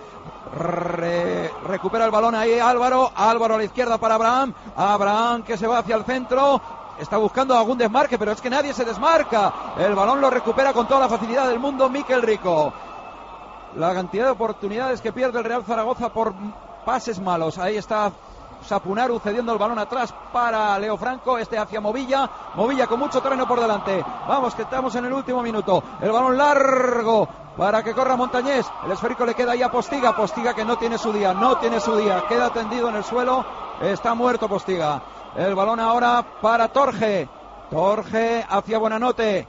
Re, recupera el balón ahí Álvaro. Álvaro a la izquierda para Abraham. Abraham que se va hacia el centro. Está buscando algún desmarque, pero es que nadie se desmarca. El balón lo recupera con toda la facilidad del mundo Mikel Rico. La cantidad de oportunidades que pierde el Real Zaragoza por pases malos. Ahí está Sapunaru cediendo el balón atrás para Leo Franco. Este hacia Movilla. Movilla con mucho terreno por delante. Vamos, que estamos en el último minuto. El balón largo para que corra Montañés. El esférico le queda ahí a Postiga. Postiga que no tiene su día. No tiene su día. Queda tendido en el suelo. Está muerto Postiga. El balón ahora para Torge. Torge hacia Buenanote.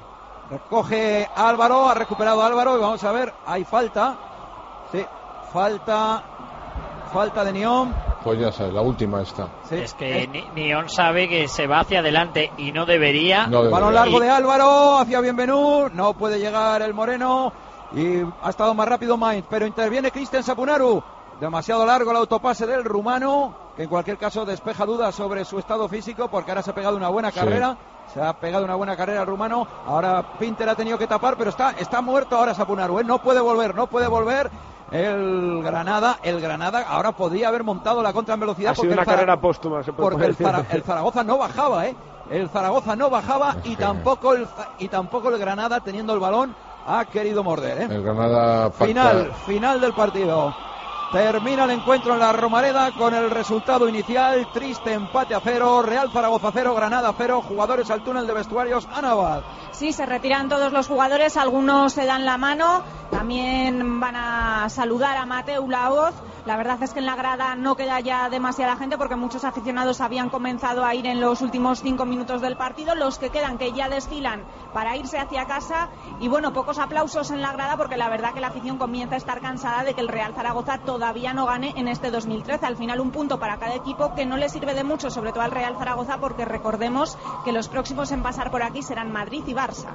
Recoge Álvaro. Ha recuperado Álvaro. Y vamos a ver. Hay falta. Sí. Falta. Falta de Nión. Pues ya sabes, la última está. Sí. Es que eh. Nión sabe que se va hacia adelante y no debería. No debería. Balón largo de Álvaro. Hacia Bienvenú. No puede llegar el Moreno. Y ha estado más rápido Mainz. Pero interviene Cristian Sapunaru. Demasiado largo el autopase del rumano, que en cualquier caso despeja dudas sobre su estado físico, porque ahora se ha pegado una buena carrera. Sí. Se ha pegado una buena carrera el rumano. Ahora Pinter ha tenido que tapar, pero está, está muerto ahora Sapunaru, ¿eh? No puede volver, no puede volver. El Granada, el Granada ahora podría haber montado la contra en velocidad. Ha sido una Zara... carrera póstuma, se puede porque el, Zara... el Zaragoza no bajaba, ¿eh? El Zaragoza no bajaba y tampoco el, y tampoco el Granada, teniendo el balón, ha querido morder, ¿eh? El Granada pacta... Final, final del partido. Termina el encuentro en la Romareda con el resultado inicial, triste empate a cero, Real Zaragoza cero, Granada cero, jugadores al túnel de vestuarios a Navad. Sí, se retiran todos los jugadores, algunos se dan la mano, también van a saludar a Mateu Laoz. La verdad es que en la grada no queda ya demasiada gente porque muchos aficionados habían comenzado a ir en los últimos cinco minutos del partido. Los que quedan, que ya desfilan para irse hacia casa. Y bueno, pocos aplausos en la grada porque la verdad que la afición comienza a estar cansada de que el Real Zaragoza todavía no gane en este dos mil trece. Al final un punto para cada equipo que no le sirve de mucho, sobre todo al Real Zaragoza, porque recordemos que los próximos en pasar por aquí serán Madrid y Barça.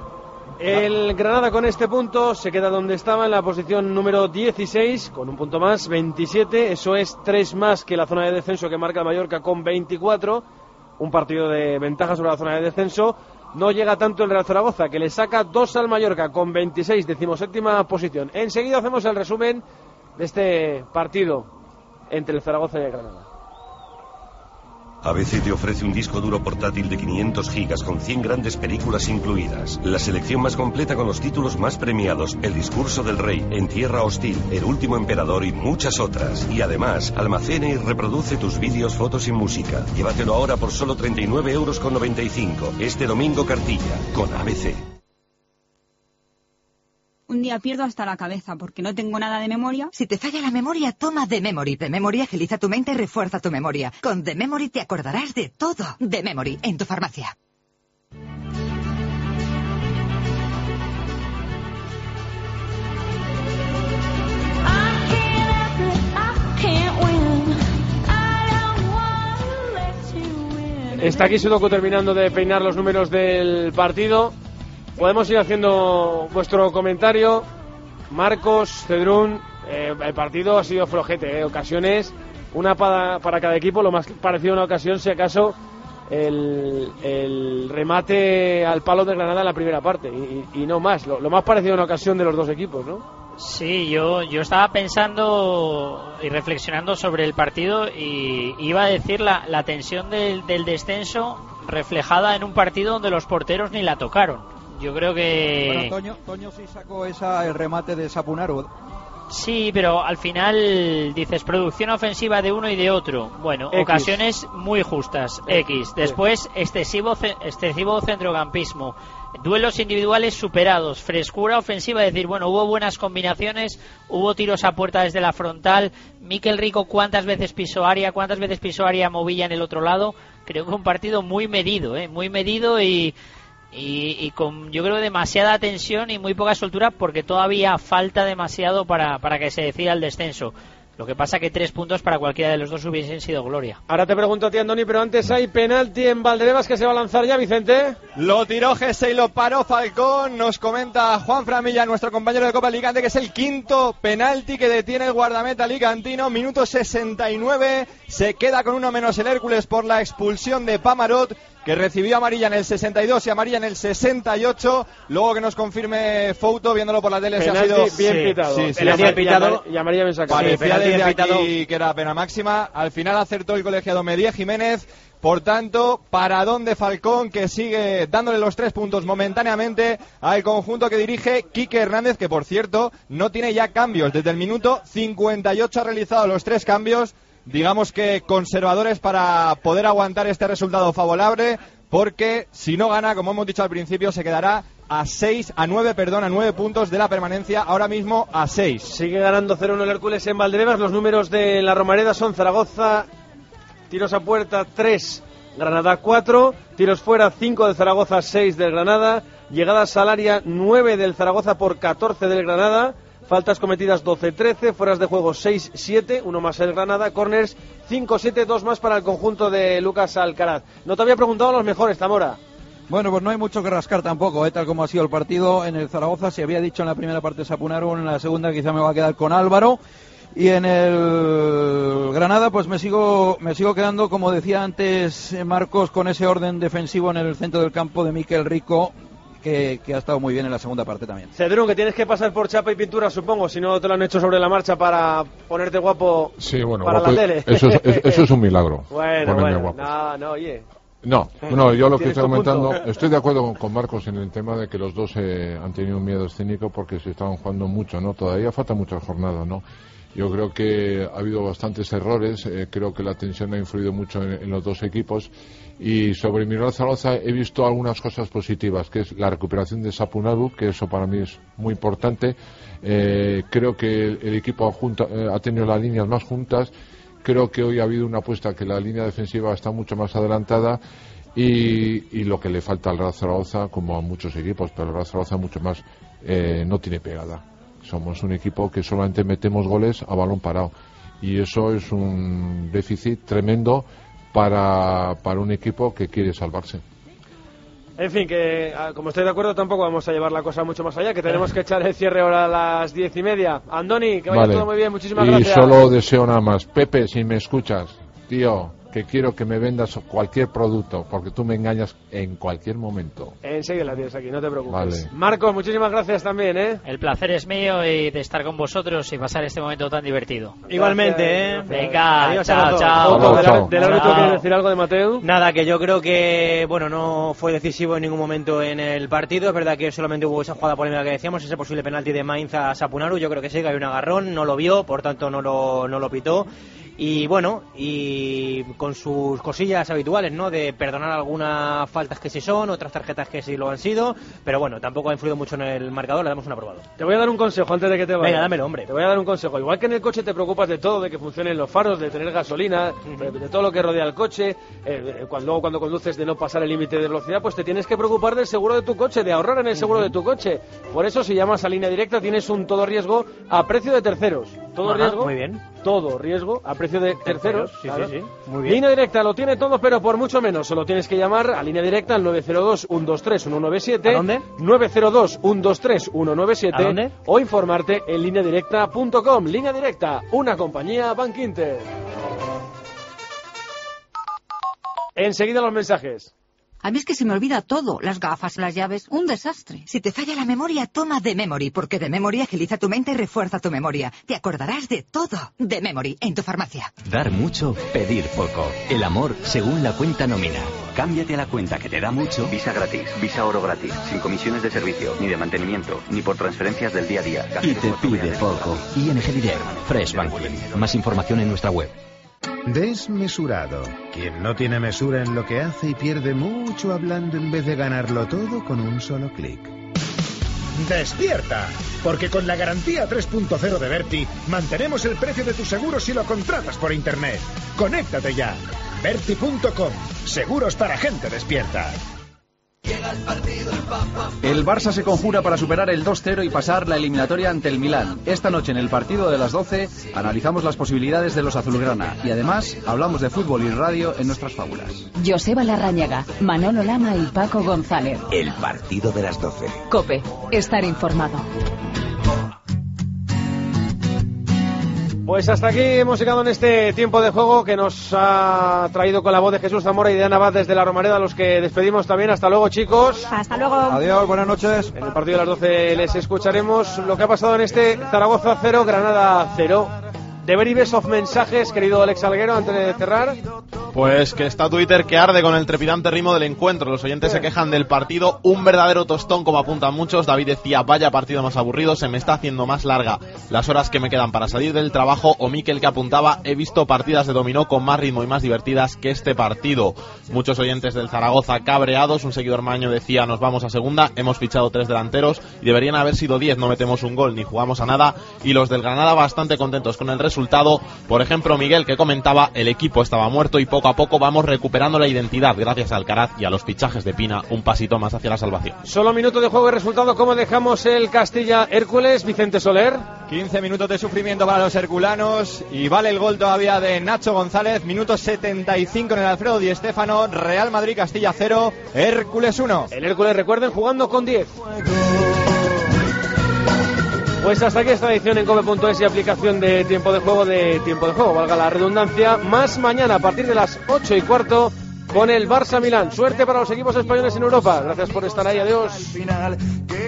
El Granada con este punto se queda donde estaba, en la posición número dieciséis, con un punto más, veintisiete, eso es tres más que la zona de descenso que marca el Mallorca con veinticuatro, un partido de ventaja sobre la zona de descenso. No llega tanto el Real Zaragoza, que le saca dos al Mallorca con veintiséis, decimoséptima posición. Enseguida hacemos el resumen de este partido entre el Zaragoza y el Granada. A B C te ofrece un disco duro portátil de quinientos gigas con cien grandes películas incluidas. La selección más completa con los títulos más premiados: El discurso del rey, En tierra hostil, El último emperador y muchas otras. Y además, almacena y reproduce tus vídeos, fotos y música. Llévatelo ahora por solo treinta y nueve euros con noventa y cinco. Este domingo cartilla, con A B C. Un día pierdo hasta la cabeza porque no tengo nada de memoria. Si te falla la memoria, toma The Memory. The Memory agiliza tu mente y refuerza tu memoria. Con The Memory te acordarás de todo. The Memory, en tu farmacia. Está aquí Sudoku terminando de peinar los números del partido. Podemos ir haciendo vuestro comentario. Marcos, Cedrún, eh, el partido ha sido flojete, eh, ocasiones, una para, para cada equipo, lo más parecido a una ocasión, si acaso, el, el remate al palo de Granada en la primera parte, y, y no más, lo, lo más parecido a una ocasión de los dos equipos, ¿no? Sí, yo, yo estaba pensando y reflexionando sobre el partido y iba a decir la, la tensión del, del descenso reflejada en un partido donde los porteros ni la tocaron. Yo creo que... Bueno, Toño, Toño sí sacó esa, el remate de Sapunaru. Sí, pero al final dices producción ofensiva de uno y de otro. Bueno, X. Ocasiones muy justas, X. Después, excesivo, excesivo centrocampismo. Duelos individuales superados. Frescura ofensiva, es decir, bueno, hubo buenas combinaciones, hubo tiros a puerta desde la frontal. Mikel Rico, ¿cuántas veces pisó área? ¿Cuántas veces pisó área Movilla en el otro lado? Creo que un partido muy medido, ¿eh? Muy medido y... Y, y con, yo creo, demasiada tensión y muy poca soltura porque todavía falta demasiado para, para que se decida el descenso. Lo que pasa que tres puntos para cualquiera de los dos hubiesen sido gloria. Ahora te pregunto a ti, Andoni, pero antes hay penalti en Valdebebas que se va a lanzar ya, Vicente. Lo tiró Gese y lo paró Falcón. Nos comenta Juan Framilla, nuestro compañero de Copa Alicante, que es el quinto penalti que detiene el guardameta alicantino. Minuto sesenta y nueve. Se queda con uno menos el Hércules por la expulsión de Pamarot, que recibió amarilla en el sesenta y dos y amarilla en el sesenta y ocho. Luego que nos confirme Fouto, viéndolo por la tele, penalti si ha sido bien sí, pitado. Sí, sí, penalti bien pitado y amarilla bien sacado. Parecía sí, desde pitado. aquí que era pena máxima. Al final acertó el colegiado Medía Jiménez. Por tanto, paradón de Falcón, que sigue dándole los tres puntos momentáneamente al conjunto que dirige Quique Hernández, que por cierto no tiene ya cambios. Desde el minuto cincuenta y ocho ha realizado los tres cambios, digamos que conservadores, para poder aguantar este resultado favorable, porque si no gana, como hemos dicho al principio, se quedará a seis, a nueve, perdón, a nueve puntos de la permanencia, ahora mismo a seis. Sigue ganando cero uno el Hércules en Valdebebas. Los números de la Romareda son Zaragoza, tiros a puerta tres, Granada cuatro, tiros fuera cinco del Zaragoza, seis del Granada, llegadas al área nueve del Zaragoza por catorce del Granada, faltas cometidas doce trece, fueras de juego seis siete, uno más el Granada, corners cinco siete, dos más para el conjunto de Lucas Alcaraz. No te había preguntado a los mejores, Zamora. Bueno, pues no hay mucho que rascar tampoco, ¿eh? Tal como ha sido el partido en el Zaragoza. Se había dicho en la primera parte Sapunaru, en la segunda quizá me va a quedar con Álvaro. Y en el Granada pues me sigo me sigo quedando, como decía antes Marcos, con ese orden defensivo en el centro del campo de Miquel Rico, que, que ha estado muy bien en la segunda parte también. Cedrún, que tienes que pasar por chapa y pintura, supongo, si no te lo han hecho sobre la marcha para ponerte guapo, sí, bueno, para guapo, la tele. Eso es, eso es un milagro. Bueno, bueno, no, no, oye. No, no, yo lo que estoy punto? comentando, estoy de acuerdo con, con Marcos en el tema de que los dos eh, han tenido un miedo escénico porque se estaban jugando mucho, ¿no? Todavía falta muchas jornadas, ¿no? Yo creo que ha habido bastantes errores, eh, creo que la tensión ha influido mucho en, en los dos equipos, y sobre Miral Zaragoza he visto algunas cosas positivas, que es la recuperación de Sapunaru, que eso para mí es muy importante. Eh, creo que el, el equipo junta, eh, ha tenido las líneas más juntas. Creo que hoy ha habido una apuesta que la línea defensiva está mucho más adelantada, y, y lo que le falta al Real Zaragoza, como a muchos equipos, pero el Real Zaragoza mucho más, eh, no tiene pegada. Somos un equipo que solamente metemos goles a balón parado, y eso es un déficit tremendo para, para un equipo que quiere salvarse. En fin, que como estoy de acuerdo, tampoco vamos a llevar la cosa mucho más allá, que tenemos que echar el cierre ahora a las diez y media. Andoni, que vaya vale. todo muy bien, muchísimas y gracias. Y solo deseo nada más. Pepe, si me escuchas, tío, que quiero que me vendas cualquier producto, porque tú me engañas en cualquier momento. Enseguida la tienes aquí, no te preocupes. Vale. Marcos, muchísimas gracias también, ¿eh? El placer es mío y de estar con vosotros y pasar este momento tan divertido. Igualmente, ¿eh? Venga, adiós, chao, chao. chao. chao. ¿Del árbitro quieres decir algo de Mateu? Nada, que yo creo que, bueno, no fue decisivo en ningún momento en el partido. Es verdad que solamente hubo esa jugada polémica que decíamos, ese posible penalti de Mainz a Sapunaru. Yo creo que sí, que hay un agarrón, no lo vio, por tanto no lo, no lo pitó. Y bueno, y con sus cosillas habituales, ¿no? De perdonar algunas faltas que sí son, otras tarjetas que sí lo han sido, pero bueno, tampoco ha influido mucho en el marcador, le damos un aprobado. Te voy a dar un consejo antes de que te vayas. Venga, dámelo, hombre. Te voy a dar un consejo. Igual que en el coche te preocupas de todo, de que funcionen los faros, de tener gasolina, uh-huh. de, de todo lo que rodea el coche, eh, cuando, luego cuando conduces de no pasar el límite de velocidad, pues te tienes que preocupar del seguro de tu coche, de ahorrar en el seguro uh-huh. de tu coche. Por eso, si llamas a Línea Directa, tienes un todo riesgo a precio de terceros. Todo Ajá, riesgo. Muy bien. Todo riesgo a precio de terceros. Sí, claro. sí, sí. Muy bien. Línea Directa lo tiene todo, pero por mucho menos. Solo tienes que llamar a Línea Directa al nueve cero dos, uno dos tres, uno nueve siete. ¿A dónde? nueve cero dos, uno dos tres, uno nueve siete. ¿A dónde? O informarte en línea directa punto com. Línea Directa, una compañía Bankinter. Enseguida los mensajes. A mí es que se me olvida todo, las gafas, las llaves, un desastre. Si te falla la memoria, toma The Memory, porque The Memory agiliza tu mente y refuerza tu memoria. Te acordarás de todo. The Memory, en tu farmacia. Dar mucho, pedir poco. El amor según la cuenta nómina. Cámbiate a la cuenta que te da mucho. Visa gratis, Visa Oro gratis, sin comisiones de servicio, ni de mantenimiento, ni por transferencias del día a día. Y te pide poco. I N G Direct, Fresh Banking. Más información en nuestra web. Desmesurado. Quien no tiene mesura en lo que hace y pierde mucho hablando en vez de ganarlo todo con un solo clic. ¡Despierta! Porque con la garantía tres punto cero de Berti mantenemos el precio de tu seguro si lo contratas por internet. ¡Conéctate ya! Berti punto com. Seguros para gente despierta. Llega El Barça se conjura para superar el dos cero y pasar la eliminatoria ante el Milán. Esta noche en el partido de las doce analizamos las posibilidades de los azulgrana y además hablamos de fútbol y radio en nuestras fábulas. Joseba Larrañaga, Manolo Lama y Paco González. El partido de las doce. COPE, estar informado. Pues hasta aquí hemos llegado en este tiempo de juego que nos ha traído con la voz de Jesús Zamora y de Ana Abad desde la Romareda, a los que despedimos también. Hasta luego, chicos. Hasta luego. Adiós, buenas noches. En el partido de las doce les escucharemos lo que ha pasado en este Zaragoza cero, Granada cero. Derives of mensajes, querido Alex Alguero, antes de cerrar. Pues que está Twitter que arde con el trepidante ritmo del encuentro. Los oyentes se quejan del partido, un verdadero tostón como apuntan muchos. David decía, vaya partido más aburrido, se me está haciendo más larga las horas que me quedan para salir del trabajo. O Miquel que apuntaba, he visto partidas de dominó con más ritmo y más divertidas que este partido. Muchos oyentes del Zaragoza cabreados. Un seguidor maño decía, nos vamos a segunda, hemos fichado tres delanteros y deberían haber sido diez, no metemos un gol ni jugamos a nada. Y los del Granada bastante contentos con el resultado. Por ejemplo, Miguel que comentaba, el equipo estaba muerto y poco a poco vamos recuperando la identidad gracias a Alcaraz y a los fichajes de Pina, un pasito más hacia la salvación. Solo minuto de juego y resultado. ¿Cómo dejamos el Castilla Hércules? Vicente Soler. quince minutos de sufrimiento para los herculanos y vale el gol todavía de Nacho González. Minuto setenta y cinco en el Alfredo Di Stéfano. Real Madrid Castilla cero, Hércules uno. El Hércules, recuerden, jugando con diez. Pues hasta aquí esta edición en cope punto es y aplicación de tiempo de juego de tiempo de juego, valga la redundancia. Más mañana a partir de las ocho y cuarto con el Barça Milán. Suerte para los equipos españoles en Europa. Gracias por estar ahí. Adiós.